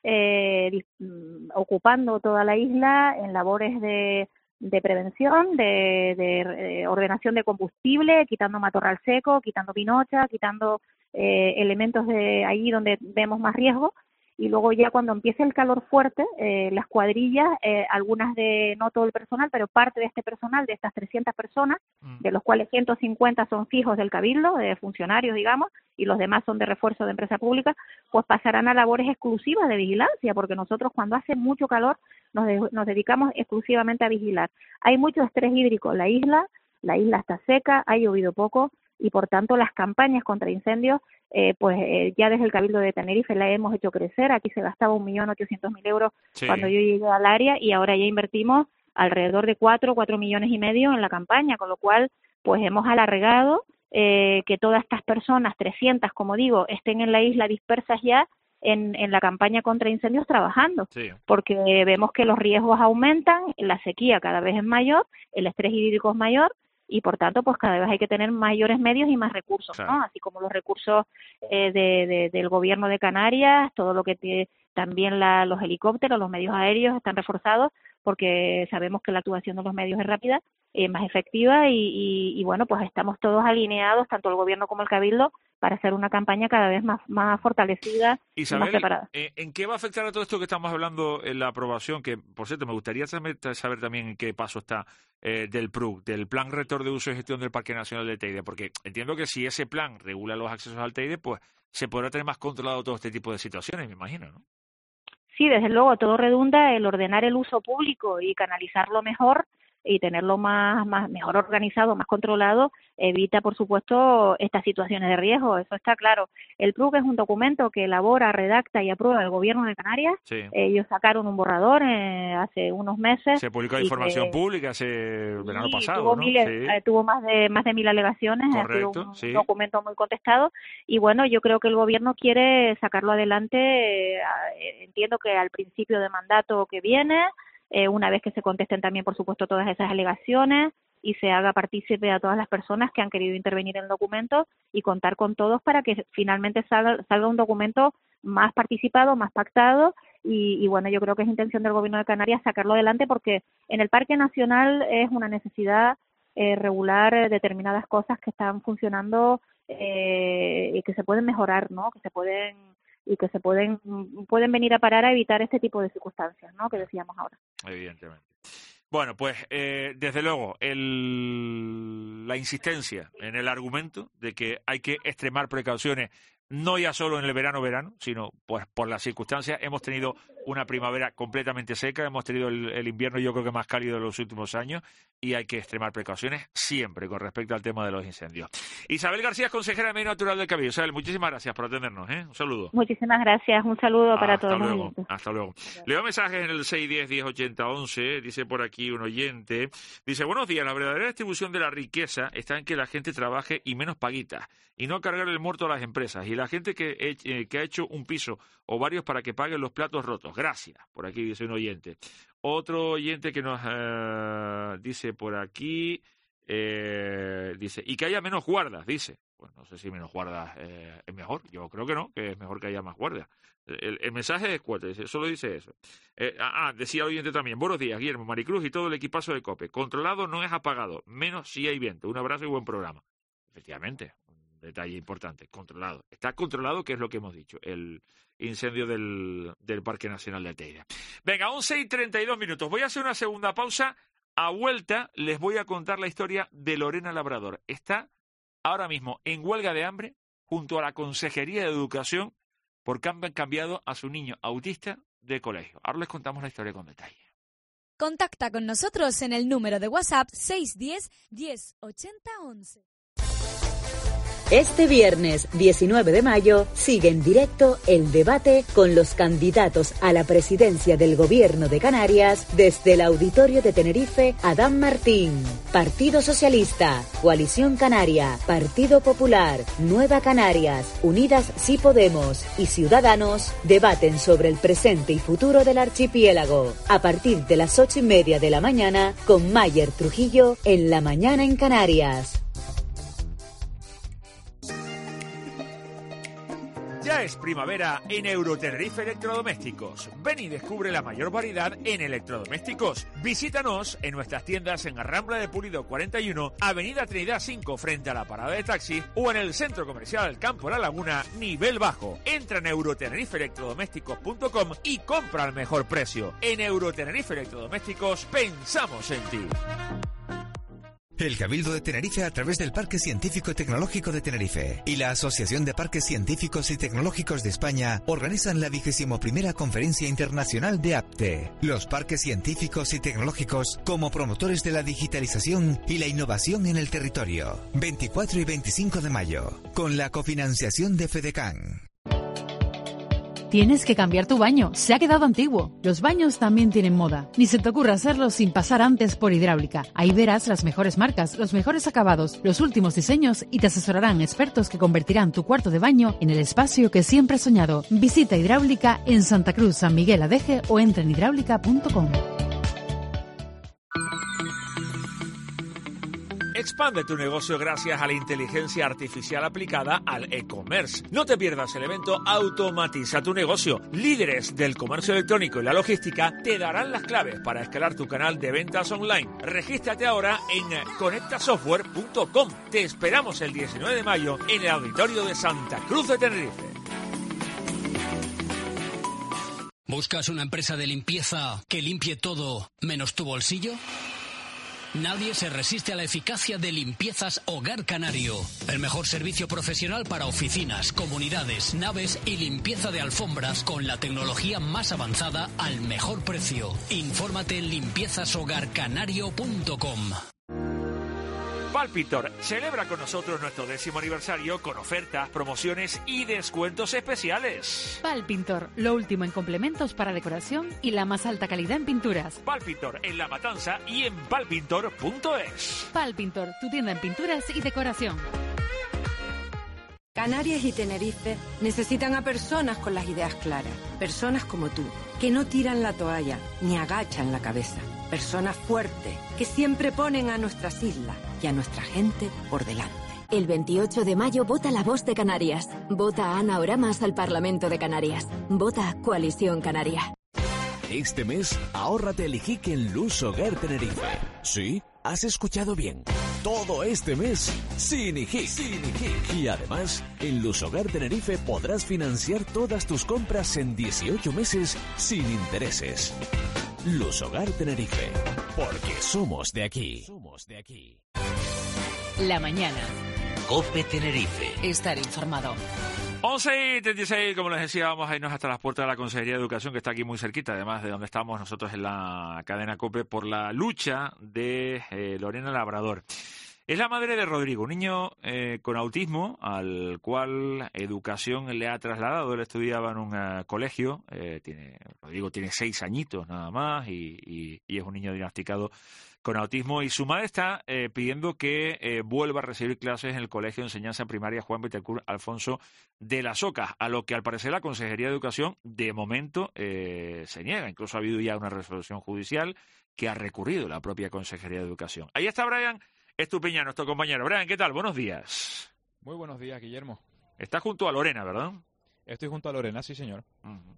eh, dis- ocupando toda la isla en labores de, de prevención, de, de eh, ordenación de combustible, quitando matorral seco, quitando pinocha, quitando eh, elementos de ahí donde vemos más riesgo. Y luego ya cuando empiece el calor fuerte, eh, las cuadrillas, eh, algunas de, no todo el personal, pero parte de este personal, de estas trescientas personas, de los cuales ciento cincuenta son fijos del Cabildo, de funcionarios, digamos, y los demás son de refuerzo de empresa pública, pues pasarán a labores exclusivas de vigilancia, porque nosotros cuando hace mucho calor nos, de, nos dedicamos exclusivamente a vigilar. Hay mucho estrés hídrico en la isla, la isla está seca, ha llovido poco, y por tanto las campañas contra incendios, eh, pues eh, ya desde el Cabildo de Tenerife la hemos hecho crecer. Aquí se gastaba un millón ochocientos mil euros Sí. cuando yo llegué al área y ahora ya invertimos alrededor de cuatro, cuatro millones y medio en la campaña, con lo cual pues hemos alargado eh, que todas estas personas, trescientas como digo, estén en la isla dispersas ya en, en la campaña contra incendios trabajando, Sí. porque vemos que los riesgos aumentan, la sequía cada vez es mayor, el estrés hídrico es mayor y por tanto pues cada vez hay que tener mayores medios y más recursos, Claro. ¿no? Así como los recursos eh, de, de, del gobierno de Canarias, todo lo que tiene, también la, los helicópteros, los medios aéreos están reforzados, porque sabemos que la actuación de los medios es rápida, eh, más efectiva y, y, y bueno, pues estamos todos alineados, tanto el gobierno como el cabildo, para hacer una campaña cada vez más, más fortalecida Isabel, y más preparada. ¿en qué va a afectar a todo esto que estamos hablando en la aprobación? Que, por cierto, me gustaría saber, saber también en qué paso está eh, del P R U, del Plan Rector de Uso y Gestión del Parque Nacional del Teide, porque entiendo que si ese plan regula los accesos al Teide, pues se podrá tener más controlado todo este tipo de situaciones, me imagino, ¿no? Sí, desde luego, todo redunda en ordenar el uso público y canalizarlo mejor y tenerlo más, más mejor organizado, más controlado, evita, por supuesto, estas situaciones de riesgo, eso está claro. El P R U es un documento que elabora, redacta y aprueba el Gobierno de Canarias. Sí. Ellos sacaron un borrador eh, hace unos meses. Se publicó información que, pública hace el verano sí, pasado, tuvo ¿no? Mil, sí. eh, tuvo más de más de mil alegaciones, Correcto, ha sido un sí. documento muy contestado y bueno, yo creo que el Gobierno quiere sacarlo adelante, eh, entiendo que al principio de mandato que viene, Eh, una vez que se contesten también, por supuesto, todas esas alegaciones y se haga partícipe a todas las personas que han querido intervenir en el documento y contar con todos para que finalmente salga, salga un documento más participado, más pactado y, y, bueno, yo creo que es intención del Gobierno de Canarias sacarlo adelante porque en el Parque Nacional es una necesidad eh, regular determinadas cosas que están funcionando eh, y que se pueden mejorar, ¿no? Que se pueden... y que se pueden pueden venir a parar a evitar este tipo de circunstancias, ¿no? Que decíamos ahora. Evidentemente. Bueno, pues eh, desde luego el, la insistencia en el argumento de que hay que extremar precauciones no ya solo en el verano-verano, sino pues por las circunstancias. Hemos tenido una primavera completamente seca, hemos tenido el, el invierno yo creo que más cálido de los últimos años y hay que extremar precauciones siempre con respecto al tema de los incendios. Isabel García es consejera de Medio Natural del Cabildo. Isabel, muchísimas gracias por atendernos, ¿eh? Un saludo. Muchísimas gracias, un saludo para hasta todos luego, los oyentes. Hasta luego. Leo mensajes en el seis uno cero, diez ochenta, once, dice por aquí un oyente, dice, buenos días, la verdadera distribución de la riqueza está en que la gente trabaje y menos paguita, y no cargar el muerto a las empresas, y la gente que, eh, que ha hecho un piso o varios para que paguen los platos rotos. Gracias, por aquí dice un oyente. Otro oyente que nos eh, dice por aquí, eh, dice, y que haya menos guardas, dice. Pues no sé si menos guardas eh, es mejor, yo creo que no, que es mejor que haya más guardas. El, el mensaje es cuatro, dice, solo dice eso. Eh, ah, decía el oyente también, buenos días, Guillermo, Maricruz y todo el equipazo de COPE. Controlado no es apagado, menos si hay viento. Un abrazo y buen programa. Efectivamente, un detalle importante, controlado. Está controlado, que es lo que hemos dicho, el incendio del, del Parque Nacional de Teide. Venga, once y treinta y dos minutos. Voy a hacer una segunda pausa. A vuelta les voy a contar la historia de Lorena Labrador. Está ahora mismo en huelga de hambre junto a la Consejería de Educación porque han cambiado a su niño autista de colegio. Ahora les contamos la historia con detalle. Contacta con nosotros en el número de WhatsApp seis uno cero, diez ochenta, once. Este viernes diecinueve de mayo sigue en directo el debate con los candidatos a la presidencia del Gobierno de Canarias desde el Auditorio de Tenerife, Adán Martín. Partido Socialista, Coalición Canaria, Partido Popular, Nueva Canarias, Unidas Sí Podemos y Ciudadanos debaten sobre el presente y futuro del archipiélago a partir de las ocho y media de la mañana con Mayer Trujillo en La Mañana en Canarias. Ya es primavera en Eurotenerife Electrodomésticos. Ven y descubre la mayor variedad en electrodomésticos. Visítanos en nuestras tiendas en Rambla de Pulido cuarenta y uno, Avenida Trinidad cinco frente a la parada de taxi o en el Centro Comercial Campo La Laguna, nivel bajo. Entra en eurotenerife electrodomésticos punto com y compra al mejor precio. En Eurotenerife Electrodomésticos pensamos en ti. El Cabildo de Tenerife a través del Parque Científico y Tecnológico de Tenerife y la Asociación de Parques Científicos y Tecnológicos de España organizan la vigésimo primera Conferencia Internacional de APTE. Los parques científicos y tecnológicos como promotores de la digitalización y la innovación en el territorio. veinticuatro y veinticinco de mayo, con la cofinanciación de FEDECAN. Tienes que cambiar tu baño, se ha quedado antiguo. Los baños también tienen moda. Ni se te ocurra hacerlo sin pasar antes por Hidráulica. Ahí verás las mejores marcas, los mejores acabados, los últimos diseños y te asesorarán expertos que convertirán tu cuarto de baño en el espacio que siempre has soñado. Visita Hidráulica en Santa Cruz, San Miguel Adeje o entra en hidráulica punto com. Expande tu negocio gracias a la inteligencia artificial aplicada al e-commerce. No te pierdas el evento Automatiza tu negocio. Líderes del comercio electrónico y la logística te darán las claves para escalar tu canal de ventas online. Regístrate ahora en conecta software punto com. Te esperamos el diecinueve de mayo en el auditorio de Santa Cruz de Tenerife. ¿Buscas una empresa de limpieza que limpie todo menos tu bolsillo? Nadie se resiste a la eficacia de Limpiezas Hogar Canario. El mejor servicio profesional para oficinas, comunidades, naves y limpieza de alfombras con la tecnología más avanzada al mejor precio. Infórmate en limpiezas hogar canario punto com. Palpitor celebra con nosotros nuestro décimo aniversario con ofertas, promociones y descuentos especiales. Palpintor, lo último en complementos para decoración y la más alta calidad en pinturas. Palpitor en La Matanza y en palpintor punto es. Palpintor, tu tienda en pinturas y decoración. Canarias y Tenerife necesitan a personas con las ideas claras, personas como tú, que no tiran la toalla ni agachan la cabeza, personas fuertes que siempre ponen a nuestras islas y a nuestra gente por delante. El veintiocho de mayo vota La Voz de Canarias. Vota a Ana Oramas al Parlamento de Canarias. Vota Coalición Canaria. Este mes, ahórrate el Ijique en Luz Hogar Tenerife. ¿Sí? Has escuchado bien. Todo este mes, sin Ijique. Sin Ijique. Y además, en Luz Hogar Tenerife podrás financiar todas tus compras en dieciocho meses sin intereses. Luz Hogar Tenerife. Porque somos de aquí. Somos de aquí. La mañana. COPE Tenerife. Estar informado. once y treinta y seis, como les decía, vamos a irnos hasta las puertas de la Consejería de Educación, que está aquí muy cerquita, además de donde estamos nosotros en la cadena COPE, por la lucha de eh, Lorena Labrador. Es la madre de Rodrigo, un niño eh, con autismo, al cual Educación le ha trasladado. Él estudiaba en un uh, colegio, eh, tiene, Rodrigo tiene seis añitos nada más y, y, y es un niño diagnosticado con autismo, y su madre está eh, pidiendo que eh, vuelva a recibir clases en el Colegio de Enseñanza Primaria Juan Betancourt Alfonso de las Ocas, a lo que al parecer la Consejería de Educación de momento eh, se niega. Incluso ha habido ya una resolución judicial que ha recurrido la propia Consejería de Educación. Ahí está Brian Estupiñán, nuestro compañero. Brian, ¿qué tal? Buenos días. Muy buenos días, Guillermo. Estás junto a Lorena, ¿verdad? Estoy junto a Lorena, sí, señor. Uh-huh.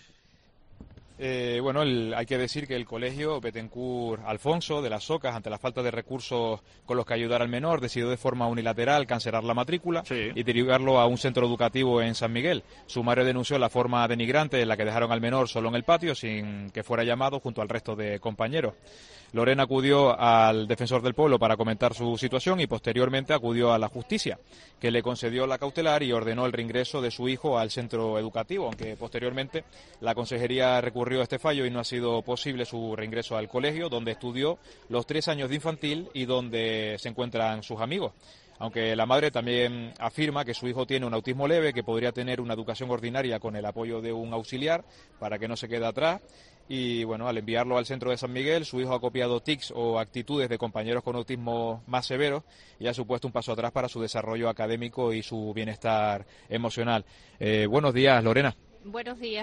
Eh, bueno, el, hay que decir que el colegio Betancourt Alfonso de las Ocas, ante la falta de recursos con los que ayudar al menor, decidió de forma unilateral cancelar la matrícula sí. y derivarlo a un centro educativo en San Miguel. Sumario denunció la forma denigrante en la que dejaron al menor solo en el patio sin que fuera llamado junto al resto de compañeros. Lorena acudió al defensor del pueblo para comentar su situación y posteriormente acudió a la justicia, que le concedió la cautelar y ordenó el reingreso de su hijo al centro educativo, aunque posteriormente la consejería recurrió a este fallo y no ha sido posible su reingreso al colegio, donde estudió los tres años de infantil y donde se encuentran sus amigos. Aunque la madre también afirma que su hijo tiene un autismo leve, que podría tener una educación ordinaria con el apoyo de un auxiliar para que no se quede atrás. Y bueno, al enviarlo al centro de San Miguel, su hijo ha copiado tics o actitudes de compañeros con autismo más severos y ha supuesto un paso atrás para su desarrollo académico y su bienestar emocional. Eh, buenos días, Lorena. Buenos días.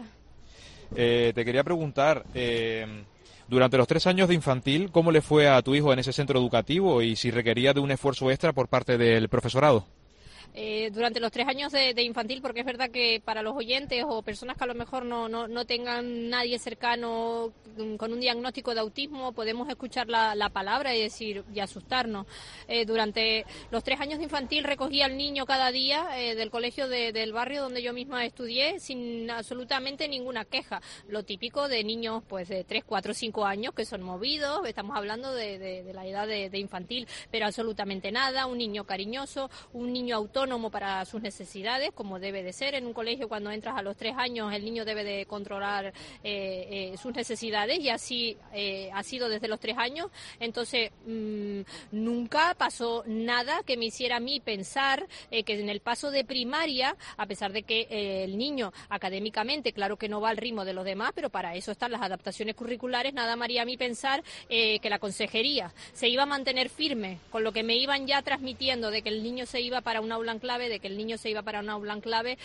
Eh, te quería preguntar, eh, durante los tres años de infantil, ¿cómo le fue a tu hijo en ese centro educativo y si requería de un esfuerzo extra por parte del profesorado? Eh, durante los tres años de, de infantil, porque es verdad que para los oyentes o personas que a lo mejor no, no, no tengan nadie cercano con un diagnóstico de autismo, podemos escuchar la, la palabra y decir y asustarnos. Eh, durante los tres años de infantil recogía al niño cada día eh, del colegio de, del barrio donde yo misma estudié sin absolutamente ninguna queja. Lo típico de niños pues de tres, cuatro, cinco años que son movidos, estamos hablando de, de, de la edad de, de infantil, pero absolutamente nada. Un niño cariñoso, un niño autónomo para sus necesidades, como debe de ser en un colegio. Cuando entras a los tres años el niño debe de controlar eh, eh, sus necesidades y así eh, ha sido desde los tres años. Entonces mmm, nunca pasó nada que me hiciera a mí pensar eh, que en el paso de primaria, a pesar de que eh, el niño académicamente claro que no va al ritmo de los demás, pero para eso están las adaptaciones curriculares, nada me haría a mí pensar eh, que la consejería se iba a mantener firme con lo que me iban ya transmitiendo de que el niño se iba para un aula en clave, de que el niño se iba para un aula en clave,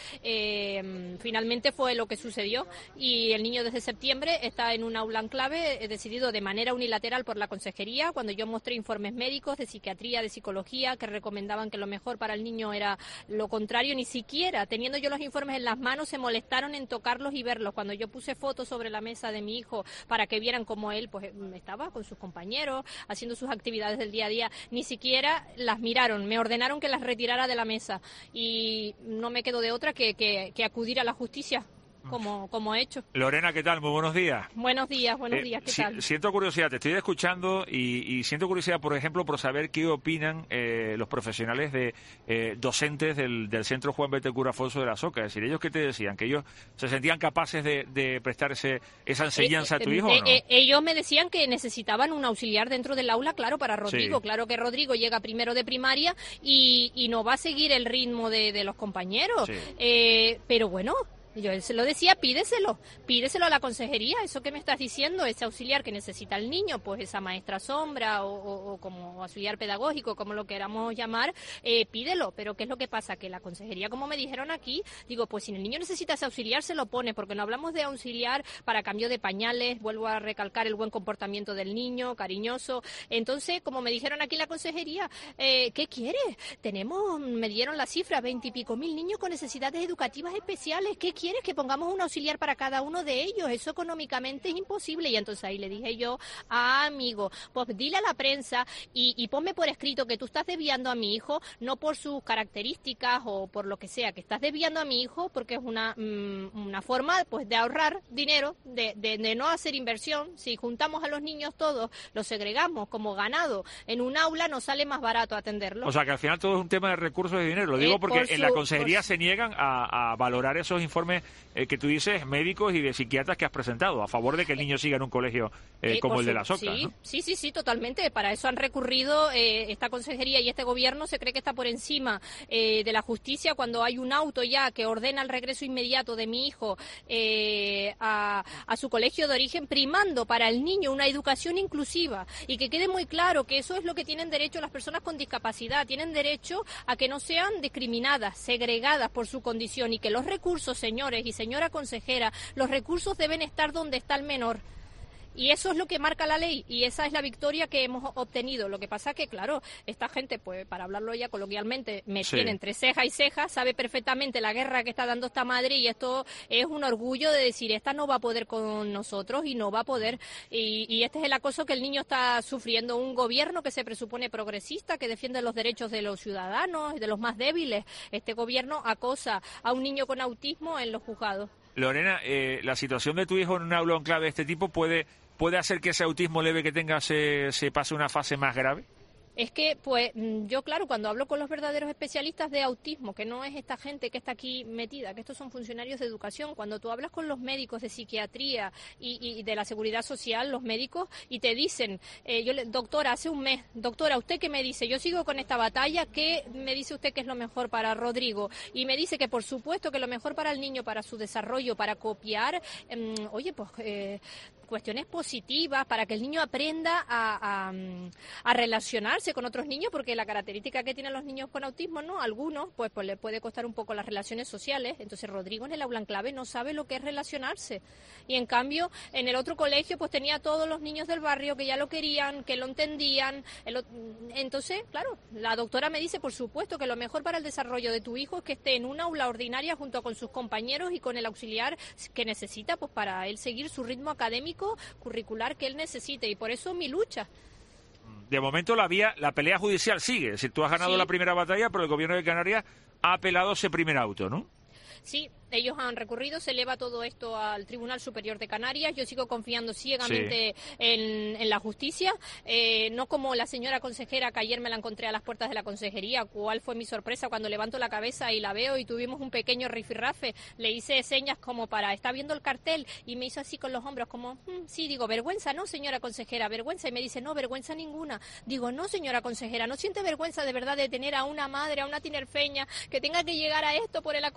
eh, finalmente fue lo que sucedió y el niño desde septiembre está en un aula en clave, eh, decidido de manera unilateral por la consejería, cuando yo mostré informes médicos de psiquiatría, de psicología, que recomendaban que lo mejor para el niño era lo contrario. Ni siquiera, teniendo yo los informes en las manos, se molestaron en tocarlos y verlos. Cuando yo puse fotos sobre la mesa de mi hijo para que vieran cómo él pues estaba con sus compañeros, haciendo sus actividades del día a día, ni siquiera las miraron, me ordenaron que las retirara de la mesa y no me quedó de otra que, que, que acudir a la justicia. Como, como he hecho. Lorena, ¿qué tal? Muy buenos días. Buenos días, buenos eh, días, ¿qué si, tal? Siento curiosidad, te estoy escuchando y, y siento curiosidad, por ejemplo, por saber qué opinan eh, los profesionales de eh, docentes del, del Centro Juan Betancur Alfonso de la Soca. Es decir, ¿ellos qué te decían? ¿Que ellos se sentían capaces de, de prestar ese, esa enseñanza eh, a tu hijo eh, o no? Eh, ellos me decían que necesitaban un auxiliar dentro del aula, claro, para Rodrigo. Sí. Claro que Rodrigo llega primero de primaria y, y no va a seguir el ritmo de, de los compañeros. Sí. Eh, pero bueno... Yo él se lo decía, pídeselo, pídeselo a la consejería, eso que me estás diciendo, ese auxiliar que necesita el niño, pues esa maestra sombra o, o, o como auxiliar pedagógico, como lo queramos llamar, eh, pídelo. Pero ¿qué es lo que pasa? Que la consejería, como me dijeron aquí, digo, pues si el niño necesita ese auxiliar, se lo pone, porque no hablamos de auxiliar para cambio de pañales, vuelvo a recalcar el buen comportamiento del niño, cariñoso. Entonces, como me dijeron aquí en la consejería, eh, ¿qué quiere? Tenemos, me dieron la cifra, veintipico mil niños con necesidades educativas especiales, ¿qué quieres? Que pongamos un auxiliar para cada uno de ellos, eso económicamente es imposible. Y entonces ahí le dije yo, ah, amigo, pues dile a la prensa y, y ponme por escrito que tú estás desviando a mi hijo, no por sus características o por lo que sea, que estás desviando a mi hijo porque es una, mmm, una forma pues de ahorrar dinero, de, de, de no hacer inversión. Si juntamos a los niños todos, los segregamos como ganado en un aula, nos sale más barato atenderlos. O sea que al final todo es un tema de recursos y dinero, lo digo eh, porque por su, en la consejería su... se niegan a, a valorar esos informes Eh, que tú dices, médicos y de psiquiatras que has presentado, a favor de que el niño siga en un colegio eh, eh, como el su... de la Soca. Sí, ¿no? sí, sí, sí, totalmente. Para eso han recurrido eh, esta consejería y este gobierno. Se cree que está por encima eh, de la justicia cuando hay un auto ya que ordena el regreso inmediato de mi hijo eh, a, a su colegio de origen, primando para el niño una educación inclusiva. Y que quede muy claro que eso es lo que tienen derecho las personas con discapacidad. Tienen derecho a que no sean discriminadas, segregadas por su condición y que los recursos, señores y señora consejera, los recursos deben estar donde está el menor. Y eso es lo que marca la ley y esa es la victoria que hemos obtenido. Lo que pasa que, claro, esta gente, pues para hablarlo ya coloquialmente, me sí. tiene entre ceja y ceja, sabe perfectamente la guerra que está dando esta madre y esto es un orgullo de decir, esta no va a poder con nosotros y no va a poder. Y, y este es el acoso que el niño está sufriendo. Un gobierno que se presupone progresista, que defiende los derechos de los ciudadanos y de los más débiles. Este gobierno acosa a un niño con autismo en los juzgados. Lorena, eh, la situación de tu hijo en un aula en clave de este tipo puede... ¿Puede hacer que ese autismo leve que tenga se, se pase a una fase más grave? Es que, pues, yo, claro, cuando hablo con los verdaderos especialistas de autismo, que no es esta gente que está aquí metida, que estos son funcionarios de educación, cuando tú hablas con los médicos de psiquiatría y, y de la seguridad social, los médicos, y te dicen, eh, yo le, doctora, hace un mes, doctora, ¿usted qué me dice? Yo sigo con esta batalla, ¿qué me dice usted que es lo mejor para Rodrigo? Y me dice que, por supuesto, que lo mejor para el niño, para su desarrollo, para copiar, eh, oye, pues... Eh, cuestiones positivas para que el niño aprenda a, a, a relacionarse con otros niños, porque la característica que tienen los niños con autismo, ¿no? Algunos, pues, pues le puede costar un poco las relaciones sociales. Entonces Rodrigo en el aula en clave no sabe lo que es relacionarse. Y en cambio, en el otro colegio, pues tenía a todos los niños del barrio que ya lo querían, que lo entendían. El, entonces, claro, la doctora me dice, por supuesto, que lo mejor para el desarrollo de tu hijo es que esté en una aula ordinaria junto con sus compañeros y con el auxiliar que necesita, pues, para él seguir su ritmo académico curricular que él necesite, y por eso mi lucha. De momento la vía, la pelea judicial sigue, es decir, tú has ganado sí. la primera batalla, pero el gobierno de Canarias ha apelado ese primer auto, ¿no? Sí, ellos han recurrido, se eleva todo esto al Tribunal Superior de Canarias. Yo sigo confiando ciegamente sí. en, en la justicia, eh, no como la señora consejera, que ayer me la encontré a las puertas de la consejería. ¿Cuál fue mi sorpresa cuando levanto la cabeza y la veo y tuvimos un pequeño rifirrafe? Le hice señas como para, está viendo el cartel, y me hizo así con los hombros como, hm, sí, digo, vergüenza, ¿no, señora consejera? Vergüenza. Y me dice, no, vergüenza ninguna. Digo, no, señora consejera, ¿no siente vergüenza de verdad de tener a una madre, a una tinerfeña, que tenga que llegar a esto por el acoso que usted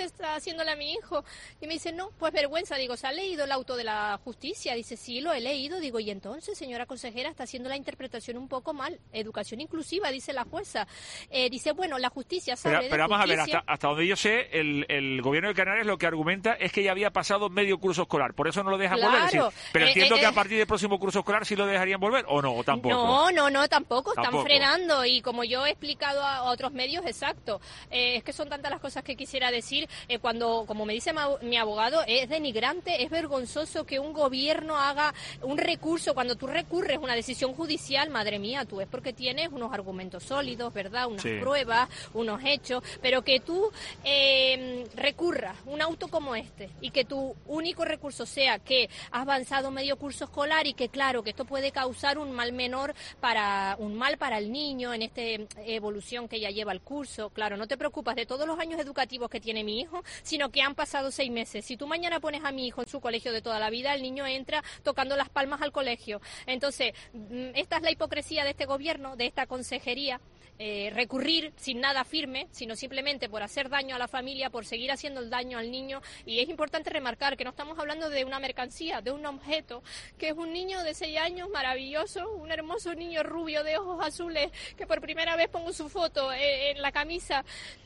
está haciéndole a mi hijo? Y me dice, no, pues vergüenza. Digo, ¿se ha leído el auto de la justicia? Dice, sí, lo he leído. Digo, y entonces, señora consejera, está haciendo la interpretación un poco mal. Educación inclusiva, dice la jueza. Eh, dice, bueno, la justicia sabe Pero, de pero vamos justicia. a ver, hasta, hasta donde yo sé, el, el gobierno de Canarias lo que argumenta es que ya había pasado medio curso escolar, por eso no lo dejan Claro. volver. Es decir, pero Eh, entiendo eh, que a eh. partir del próximo curso escolar sí lo dejarían volver, ¿o no? ¿O tampoco? No, no, no, tampoco, están Tampoco. frenando y como yo he explicado a, a otros medios, exacto, eh, es que son tantas las cosas que quisiera decir, eh, cuando, como me dice ma- mi abogado, es denigrante, es vergonzoso que un gobierno haga un recurso, cuando tú recurres una decisión judicial, madre mía, tú es porque tienes unos argumentos sólidos, ¿verdad?, unas Sí. pruebas, unos hechos, pero que tú eh, recurras un auto como este y que tu único recurso sea que has avanzado medio curso escolar y que claro, que esto puede causar un mal menor para un mal para el niño en esta evolución que ya lleva el curso. Claro, no te preocupas de todos los años educativos que tiene mi hijo, sino que han pasado seis meses. Si tú mañana pones a mi hijo en su colegio de toda la vida, el niño entra tocando las palmas al colegio. Entonces, esta es la hipocresía de este gobierno, de esta consejería. Eh, recurrir sin nada firme, sino simplemente por hacer daño a la familia, por seguir haciendo el daño al niño. Y es importante remarcar que no estamos hablando de una mercancía, de un objeto, que es un niño de seis años maravilloso, un hermoso niño rubio de ojos azules, que por primera vez pongo su foto eh, en la camisa.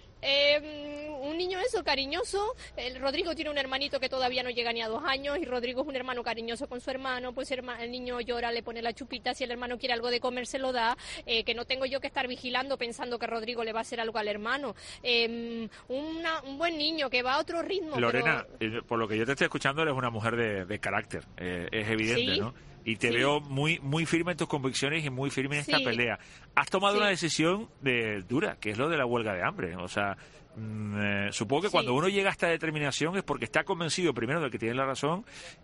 Eh, un niño eso, cariñoso. El Rodrigo tiene un hermanito que todavía no llega ni a dos años y Rodrigo es un hermano cariñoso con su hermano, pues el, el niño llora, le pone la chupita, si el hermano quiere algo de comer se lo da, eh, que no tengo yo que estar vigilando pensando que Rodrigo le va a hacer algo al hermano. Eh, una, un buen niño que va a otro ritmo. Lorena, pero... eh, por lo que yo te estoy escuchando, eres una mujer de, de carácter, eh, es evidente, Sí. ¿no? Y te Sí. veo muy muy firme en tus convicciones y muy firme en esta Sí. pelea. Has tomado Sí. una decisión de, dura, que es lo de la huelga de hambre. O sea, mm, eh, supongo que Sí. cuando uno llega a esta determinación es porque está convencido primero de que tiene la razón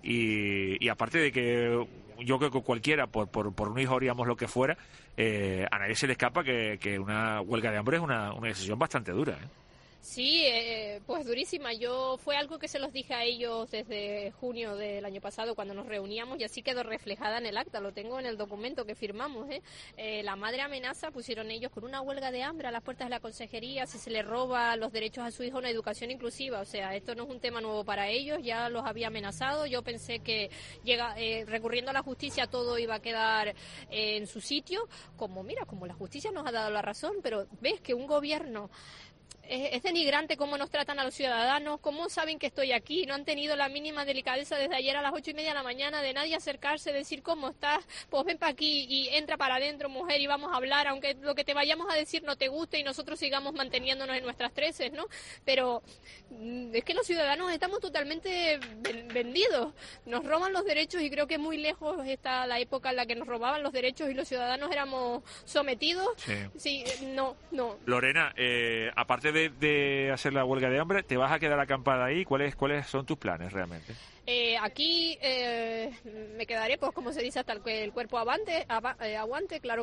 y, y aparte de que yo creo que cualquiera, por, por, por un hijo haríamos lo que fuera, eh, a nadie se le escapa que, que una huelga de hambre es una, una decisión bastante dura, ¿eh? Sí, eh, pues durísima. Yo fue algo que se los dije a ellos desde junio del año pasado cuando nos reuníamos y así quedó reflejada en el acta, lo tengo en el documento que firmamos. ¿eh? Eh, la madre amenaza, pusieron ellos con una huelga de hambre a las puertas de la consejería si se le roba los derechos a su hijo una educación inclusiva. O sea, esto no es un tema nuevo para ellos, ya los había amenazado. Yo pensé que llega eh, recurriendo a la justicia todo iba a quedar eh, en su sitio, como mira, como la justicia nos ha dado la razón, pero ves que un gobierno... Es denigrante cómo nos tratan a los ciudadanos, cómo saben que estoy aquí, no han tenido la mínima delicadeza desde ayer a las ocho y media de la mañana de nadie acercarse, decir cómo estás, pues ven para aquí y entra para adentro, mujer, y vamos a hablar, aunque lo que te vayamos a decir no te guste y nosotros sigamos manteniéndonos en nuestras treces, ¿no? Pero mm, es que los ciudadanos estamos totalmente ven- vendidos, nos roban los derechos y creo que muy lejos está la época en la que nos robaban los derechos y los ciudadanos éramos sometidos. Sí. Sí, eh, no, no. Lorena, eh, aparte de, de hacer la huelga de hambre, ¿te vas a quedar acampada ahí? ¿Cuáles cuáles son tus planes realmente? Eh, aquí eh, me quedaré, pues como se dice, hasta el, que el cuerpo avante, ava- eh, aguante, claro.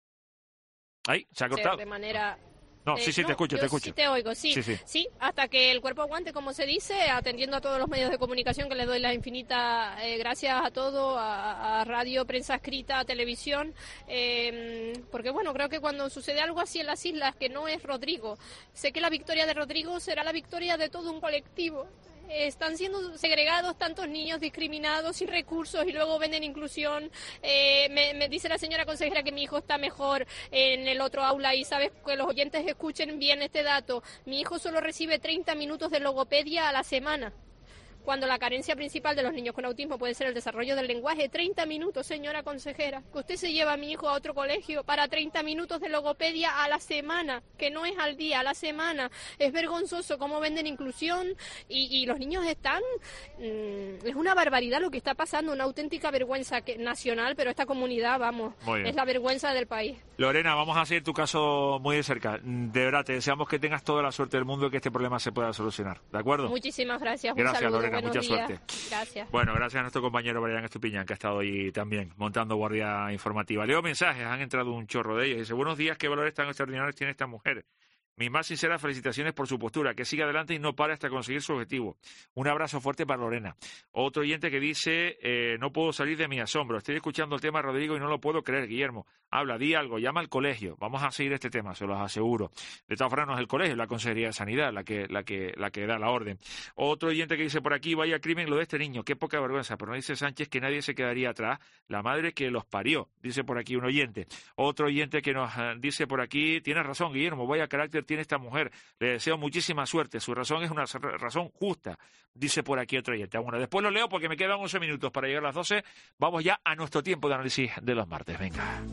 Ahí, se ha cortado. De manera... No, Eh, sí, sí, te escucho, yo te escucho. Sí te oigo, sí, Sí, sí. sí, hasta que el cuerpo aguante, como se dice, atendiendo a todos los medios de comunicación, que les doy las infinitas eh, gracias a todo, a, a radio, prensa escrita, a televisión, eh, porque bueno, creo que cuando sucede algo así en las islas, que no es Rodrigo, sé que la victoria de Rodrigo será la victoria de todo un colectivo. Están siendo segregados tantos niños discriminados, sin recursos y luego venden inclusión. Eh, me, me dice la señora consejera que mi hijo está mejor en el otro aula y sabes que los oyentes escuchen bien este dato. Mi hijo solo recibe treinta minutos de logopedia a la semana, cuando la carencia principal de los niños con autismo puede ser el desarrollo del lenguaje. treinta minutos, señora consejera, que usted se lleva a mi hijo a otro colegio para treinta minutos de logopedia a la semana, que no es al día, a la semana. Es vergonzoso cómo venden inclusión y, y los niños están... Mmm, es una barbaridad lo que está pasando, una auténtica vergüenza que, nacional, pero esta comunidad, vamos, Muy bien. es la vergüenza del país. Lorena, vamos a seguir tu caso muy de cerca. De verdad, te deseamos que tengas toda la suerte del mundo y que este problema se pueda solucionar. ¿De acuerdo? Muchísimas gracias. Gracias, un saludo, Lorena, buenos mucha días. suerte. Gracias. Bueno, gracias a nuestro compañero Brian Estupiñán, que ha estado ahí también montando guardia informativa. Leo mensajes, han entrado un chorro de ellos. Dice, buenos días, qué valores tan extraordinarios tiene esta mujer. Mis más sinceras felicitaciones por su postura, que siga adelante y no pare hasta conseguir su objetivo. Un abrazo fuerte para Lorena. Otro oyente que dice, eh, no puedo salir de mi asombro. Estoy escuchando el tema, Rodrigo, y no lo puedo creer. Guillermo, habla, di algo, llama al colegio. Vamos a seguir este tema, se los aseguro. De todas formas, no es el colegio, es la Consejería de Sanidad la que, la que, la que da la orden. Otro oyente que dice por aquí, vaya crimen lo de este niño, qué poca vergüenza. Pero no dice Sánchez que nadie se quedaría atrás. La madre que los parió, dice por aquí un oyente. Otro oyente que nos uh, dice por aquí, tienes razón, Guillermo, vaya carácter tiene esta mujer. Le deseo muchísima suerte. Su razón es una razón justa, dice por aquí otro oyente. Bueno, después lo leo porque me quedan once minutos para llegar a las doce. Vamos ya a nuestro tiempo de análisis de los martes. Venga.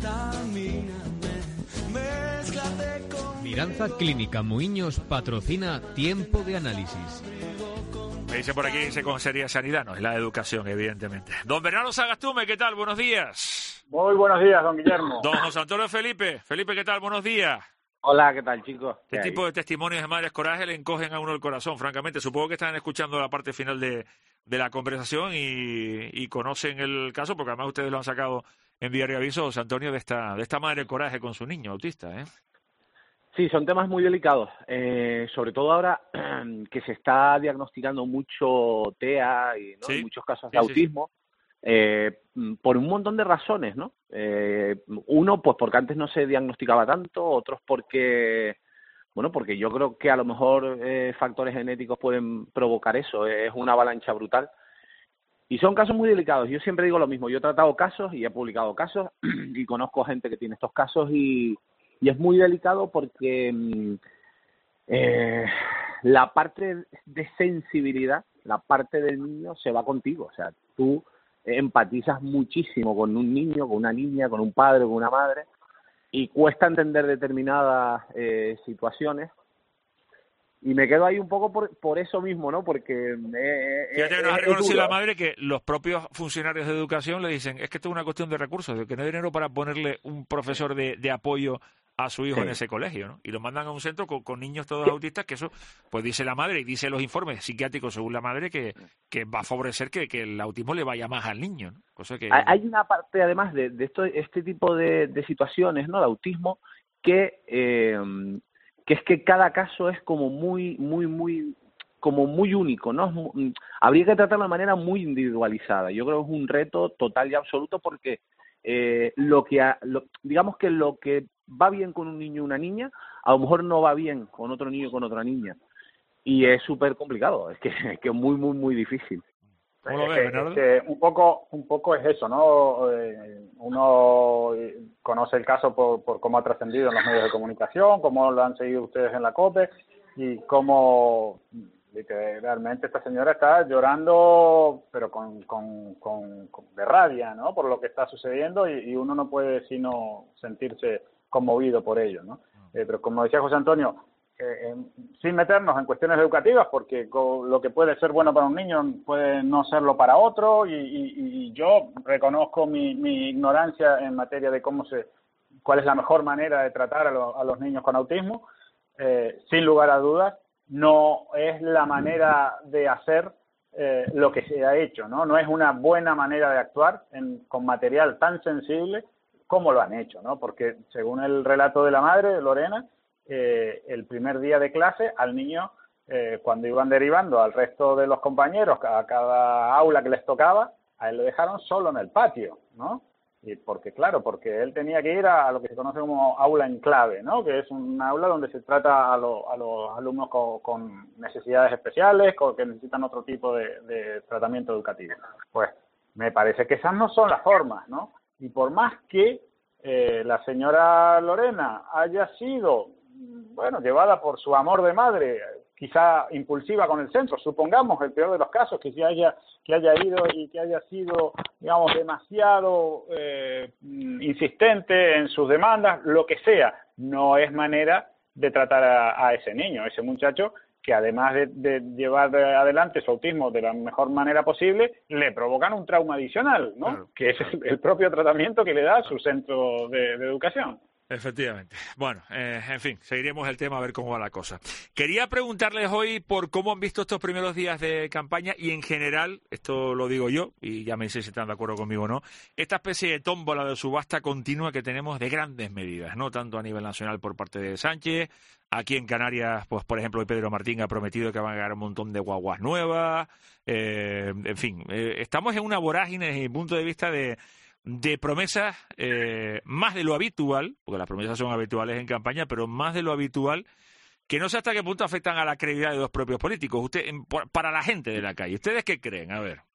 Miranza Clínica Muiños patrocina Tiempo de Análisis. Me dice por aquí, dice con seria sanidad, no es la educación, evidentemente. Don Bernardo Sagastume, ¿qué tal? Buenos días. Muy buenos días, don Guillermo. Don José Antonio Felipe. Felipe, ¿qué tal? Buenos días. Hola, ¿qué tal, chicos? ¿Qué, ¿Qué tipo de testimonios de Madres Coraje le encogen a uno el corazón, francamente? Supongo que están escuchando la parte final de, de la conversación y, y conocen el caso, porque además ustedes lo han sacado en Diario Aviso, José Antonio, de esta, de esta Madre Coraje con su niño autista, ¿eh? Sí, son temas muy delicados, eh, sobre todo ahora que se está diagnosticando mucho T E A y, ¿no? Sí. y muchos casos Sí, de sí, autismo, eh, por un montón de razones, ¿no? Eh, uno, pues porque antes no se diagnosticaba tanto, otros porque, bueno, porque yo creo que a lo mejor eh, factores genéticos pueden provocar eso, es una avalancha brutal. Y son casos muy delicados. Yo siempre digo lo mismo, yo he tratado casos y he publicado casos y conozco gente que tiene estos casos y... Y es muy delicado porque eh, la parte de sensibilidad, la parte del niño se va contigo. O sea, tú empatizas muchísimo con un niño, con una niña, con un padre, con una madre, y cuesta entender determinadas eh, situaciones. Y me quedo ahí un poco por, por eso mismo, ¿no? Porque... Eh, Fíjate que nos es, ha es reconocido duro. la madre que los propios funcionarios de educación le dicen, es que esto es una cuestión de recursos, de que no hay dinero para ponerle un profesor de, de apoyo a su hijo Sí. en ese colegio, ¿no? Y lo mandan a un centro con, con niños todos autistas, que eso, pues dice la madre y dice los informes psiquiátricos según la madre que, que va a favorecer que, que el autismo le vaya más al niño, ¿no? Cosa que... Hay- Hay una parte, además, de, de esto, este tipo de, de situaciones, ¿no? De autismo, que, eh, que es que cada caso es como muy, muy, muy, como muy único, ¿no? Es mu- Habría que tratarlo de manera muy individualizada. Yo creo que es un reto total y absoluto porque eh, lo que, ha- lo, digamos que lo que va bien con un niño y una niña, a lo mejor no va bien con otro niño y con otra niña. Y es súper complicado, es que, es que es muy, muy, muy difícil. ¿Cómo lo ves, Eh, Bernardo? eh, eh, un poco un poco es eso, ¿no? Eh, uno conoce el caso por, por cómo ha trascendido en los medios de comunicación, cómo lo han seguido ustedes en la COPE y cómo literalmente esta señora está llorando, pero con, con, con, con de rabia, ¿no? Por lo que está sucediendo y, y uno no puede sino sentirse conmovido por ello, ¿no? Eh, pero como decía José Antonio, eh, eh, sin meternos en cuestiones educativas, porque co- lo que puede ser bueno para un niño puede no serlo para otro, y, y, y yo reconozco mi, mi ignorancia en materia de cómo se, cuál es la mejor manera de tratar a, lo- a los niños con autismo. Eh, sin lugar a dudas, no es la manera de hacer eh, lo que se ha hecho, ¿no? No es una buena manera de actuar en, con material tan sensible como lo han hecho, ¿no? Porque según el relato de la madre, Lorena, eh, el primer día de clase al niño, eh, cuando iban derivando al resto de los compañeros a cada aula que les tocaba, a él lo dejaron solo en el patio, ¿no? Y porque, claro, porque él tenía que ir a lo que se conoce como aula en clave, ¿no? Que es un aula donde se trata a, lo, a los alumnos con, con necesidades especiales, con, que necesitan otro tipo de, de tratamiento educativo. Pues me parece que esas no son las formas, ¿no? Y por más que eh, la señora Lorena haya sido, bueno, llevada por su amor de madre, quizá impulsiva con el centro, supongamos el peor de los casos, que se haya que haya ido y que haya sido, digamos, demasiado eh, insistente en sus demandas, lo que sea, no es manera de tratar a, a ese niño, a ese muchacho, que además de, de llevar adelante su autismo de la mejor manera posible, le provocan un trauma adicional, ¿no? Claro. Que es el, el propio tratamiento que le da su centro de, de educación. Efectivamente. Bueno, eh, en fin, seguiremos el tema a ver cómo va la cosa. Quería preguntarles hoy por cómo han visto estos primeros días de campaña y en general, esto lo digo yo, y ya me dice si están de acuerdo conmigo o no, esta especie de tómbola de subasta continua que tenemos de grandes medidas, no tanto a nivel nacional por parte de Sánchez, aquí en Canarias, pues por ejemplo, hoy Pedro Martín ha prometido que van a llegar un montón de guaguas nuevas, eh, en fin, eh, estamos en una vorágine desde mi punto de vista de de promesas eh, más de lo habitual, porque las promesas son habituales en campaña, pero más de lo habitual, que no sé hasta qué punto afectan a la credibilidad de los propios políticos. Usted, para la gente de la calle, ¿ustedes qué creen? A ver.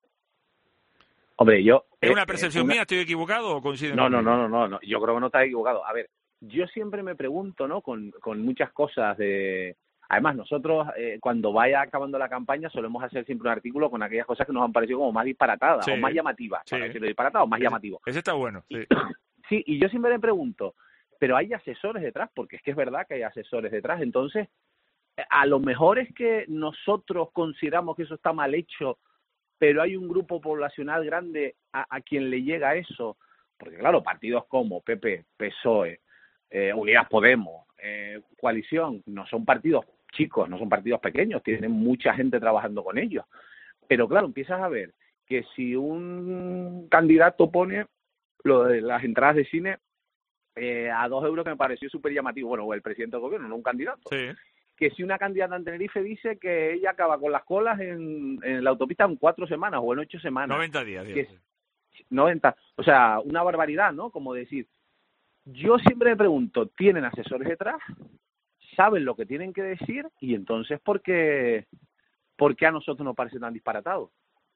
Hombre, yo... ¿Es eh, una percepción una... mía? ¿Estoy equivocado o coinciden no, conmigo? No, no, no, no, yo creo que no está equivocado. A ver, yo siempre me pregunto, ¿no?, con, con muchas cosas de... Además, nosotros, eh, cuando vaya acabando la campaña, solemos hacer siempre un artículo con aquellas cosas que nos han parecido como más disparatadas, sí, o más llamativas, sí, para decirlo disparatadas, o más llamativas. Ese está bueno, sí. Sí, y yo siempre me pregunto, ¿pero hay asesores detrás? Porque es que es verdad que hay asesores detrás. Entonces, a lo mejor es que nosotros consideramos que eso está mal hecho, pero hay un grupo poblacional grande a, a quien le llega eso. Porque, claro, partidos como P P, P S O E, eh, Unidas Podemos, eh, Coalición, no son partidos chicos, no son partidos pequeños, tienen mucha gente trabajando con ellos. Pero claro, empiezas a ver que si un candidato pone lo de las entradas de cine eh, a dos euros, que me pareció súper llamativo, bueno, o el presidente del gobierno, no un candidato, sí, que si una candidata en Tenerife dice que ella acaba con las colas en, en la autopista en cuatro semanas o en ocho semanas. noventa días. Que es, noventa, o sea, una barbaridad, ¿no? Como decir, yo siempre me pregunto, ¿tienen asesores detrás? ¿Saben lo que tienen que decir? Y entonces, ¿por qué, por qué a nosotros nos parece tan disparatado?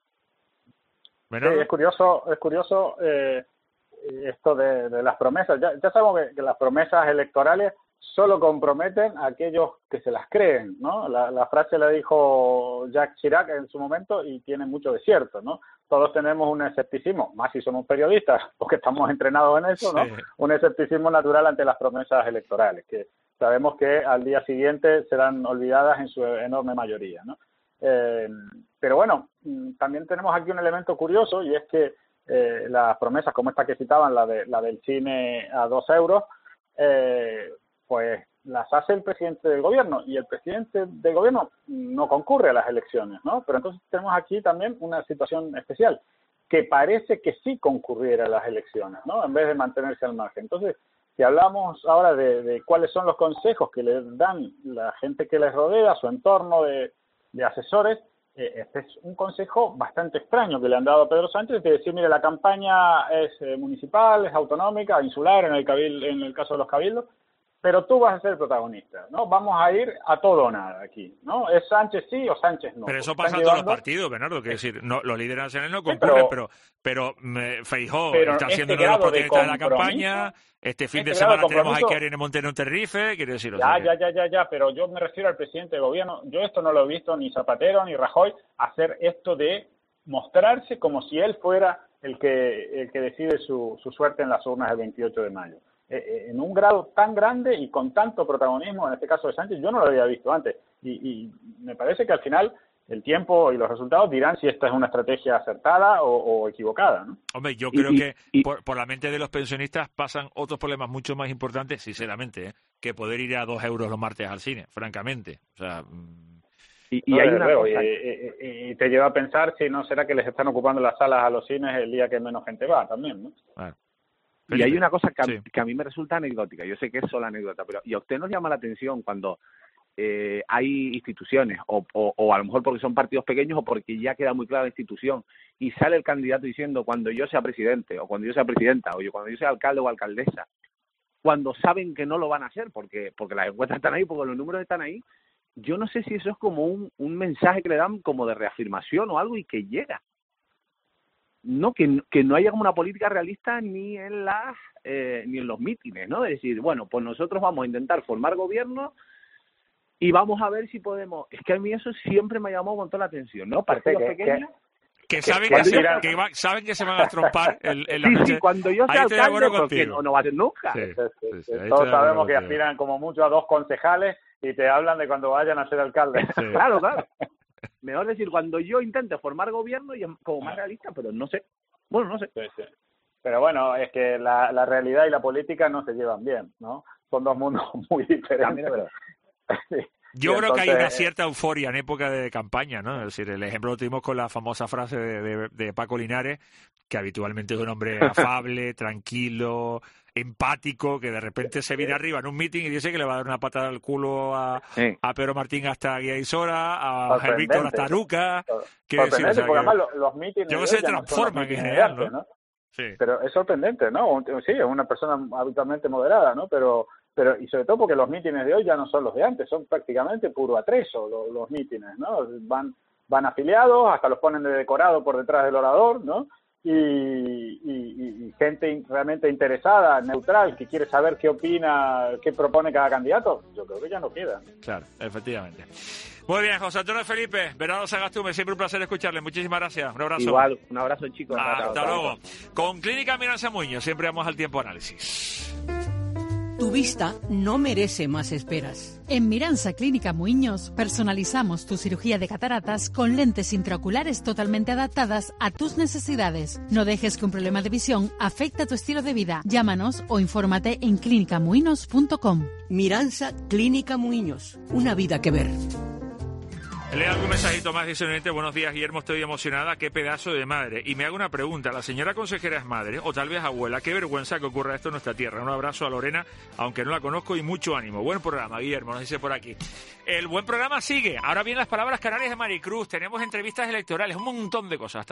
Sí, es curioso, es curioso eh, esto de, de las promesas. Ya, ya sabemos que, que las promesas electorales solo comprometen a aquellos que se las creen, ¿no? La, la frase la dijo Jacques Chirac en su momento y tiene mucho de cierto, ¿no? Todos tenemos un escepticismo, más si somos periodistas, porque estamos entrenados en eso, ¿no? Sí. Un escepticismo natural ante las promesas electorales, que sabemos que al día siguiente serán olvidadas en su enorme mayoría, ¿no? Eh, pero bueno, también tenemos aquí un elemento curioso, y es que eh, las promesas como esta que citaban, la de la del cine a dos euros, eh, pues las hace el presidente del gobierno, y el presidente del gobierno no concurre a las elecciones, ¿no? Pero entonces tenemos aquí también una situación especial, que parece que sí concurriera a las elecciones, ¿no? En vez de mantenerse al margen. Entonces, si hablamos ahora de, de cuáles son los consejos que le dan la gente que les rodea, su entorno de, de asesores, eh, este es un consejo bastante extraño que le han dado a Pedro Sánchez, de decir, mire, la campaña es eh, municipal, es autonómica, insular en el cabildo, en el caso de los cabildos, pero tú vas a ser el protagonista, ¿no? Vamos a ir a todo o nada aquí, ¿no? ¿Es Sánchez sí o Sánchez no? Pero eso pasa en todos los partidos, Bernardo, que es decir, no, los líderes nacionales no concurren, sí, pero, pero, pero Feijóo está siendo este uno de los protagonistas de, de la campaña, este fin este de semana tenemos aquí a Irene Montero en Tenerife, quiero decir... Ya, ya, ya, ya, ya, pero yo me refiero al presidente del gobierno, yo esto no lo he visto ni Zapatero ni Rajoy hacer esto de mostrarse como si él fuera el que, el que decide su, su suerte en las urnas el veintiocho de mayo. Eh, en un grado tan grande y con tanto protagonismo, en este caso de Sánchez, yo no lo había visto antes. Y, y me parece que al final el tiempo y los resultados dirán si esta es una estrategia acertada o, o equivocada, ¿no? Hombre, yo creo y, que y, por, por la mente de los pensionistas pasan otros problemas mucho más importantes, sinceramente, ¿eh? que poder ir a dos euros los martes al cine, francamente. O sea... Y, y, no, hay una cosa... y, y, y te lleva a pensar si no será que les están ocupando las salas a los cines el día que menos gente va también, ¿no? Claro. Y hay una cosa que a, sí. que a mí me resulta anecdótica, yo sé que es solo anécdota, pero y a usted nos llama la atención cuando eh, hay instituciones, o, o, o a lo mejor porque son partidos pequeños o porque ya queda muy clara la institución, y sale el candidato diciendo cuando yo sea presidente, o cuando yo sea presidenta, o yo cuando yo sea alcalde o alcaldesa, cuando saben que no lo van a hacer, porque porque las encuestas están ahí, porque los números están ahí, yo no sé si eso es como un, un mensaje que le dan como de reafirmación o algo y que llega. No, que, que no haya como una política realista ni en las eh, ni en los mítines, ¿no? Es decir, bueno, pues nosotros vamos a intentar formar gobierno y vamos a ver si podemos... Es que a mí eso siempre me ha llamado un montón la atención, ¿no? Partidos que, pequeños... Que, que saben que, que, se, yo... que, va, saben que se van a trompar en, en la sí, noche. Sí, cuando yo sea alcalde, porque no, no va a ser nunca. Sí, sí, sí, sí. Todos sabemos que aspiran como mucho a dos concejales y te hablan de cuando vayan a ser alcaldes. Sí. Claro, claro. Mejor decir, cuando yo intente formar gobierno y como más realista, pero no sé. Bueno, no sé. Sí, sí. pero bueno, es que la, la realidad y la política no se llevan bien, ¿no? Son dos mundos muy diferentes. Sí. Yo Y creo entonces, que hay una cierta euforia en época de campaña, ¿no? Es decir, el ejemplo lo tuvimos con la famosa frase de, de, de Paco Linares, que habitualmente es un hombre afable, tranquilo, empático, que de repente se viene arriba en un meeting y dice que le va a dar una patada al culo a, Sí. a Pedro Martín hasta Guía Isora, a Javier Sorprendente. Víctor hasta Aruca. Quiero decir, sorprendente, o sea, porque que- además los, los mítines yo de que se hoy ya no son los transforman en mítines de general, antes, ¿no? Sí. Pero es sorprendente, ¿no? Un- Sí, es una persona habitualmente moderada, ¿no? Pero, pero y sobre todo porque los mítines de hoy ya no son los de antes, son prácticamente puro atrezo los, los mítines, ¿no? Van van afiliados, hasta los ponen de decorado por detrás del orador, ¿no? Y, y, y- y gente in- realmente interesada, neutral, que quiere saber qué opina, qué propone cada candidato, yo creo que ya no queda. Claro, efectivamente. Muy bien, José Antonio Felipe, Bernardo Sagastume, siempre un placer escucharle. Muchísimas gracias. Un abrazo. Igual, un abrazo, chicos. Hasta luego. Con Clínica Miranza Muñoz, siempre vamos al tiempo análisis. Tu vista no merece más esperas. En Miranza Clínica Muiños personalizamos tu cirugía de cataratas con lentes intraoculares totalmente adaptadas a tus necesidades. No dejes que un problema de visión afecte a tu estilo de vida. Llámanos o infórmate en clínica muinos punto com. Miranza Clínica Muiños. Una vida que ver. Leo algún mensajito más, dice un oyente, buenos días Guillermo, estoy emocionada, qué pedazo de madre. Y me hago una pregunta, ¿la señora consejera es madre o tal vez abuela? Qué vergüenza que ocurra esto en nuestra tierra. Un abrazo a Lorena, aunque no la conozco, y mucho ánimo. Buen programa, Guillermo, nos dice por aquí. El buen programa sigue. Ahora vienen las palabras canarias de Maricruz, tenemos entrevistas electorales, un montón de cosas.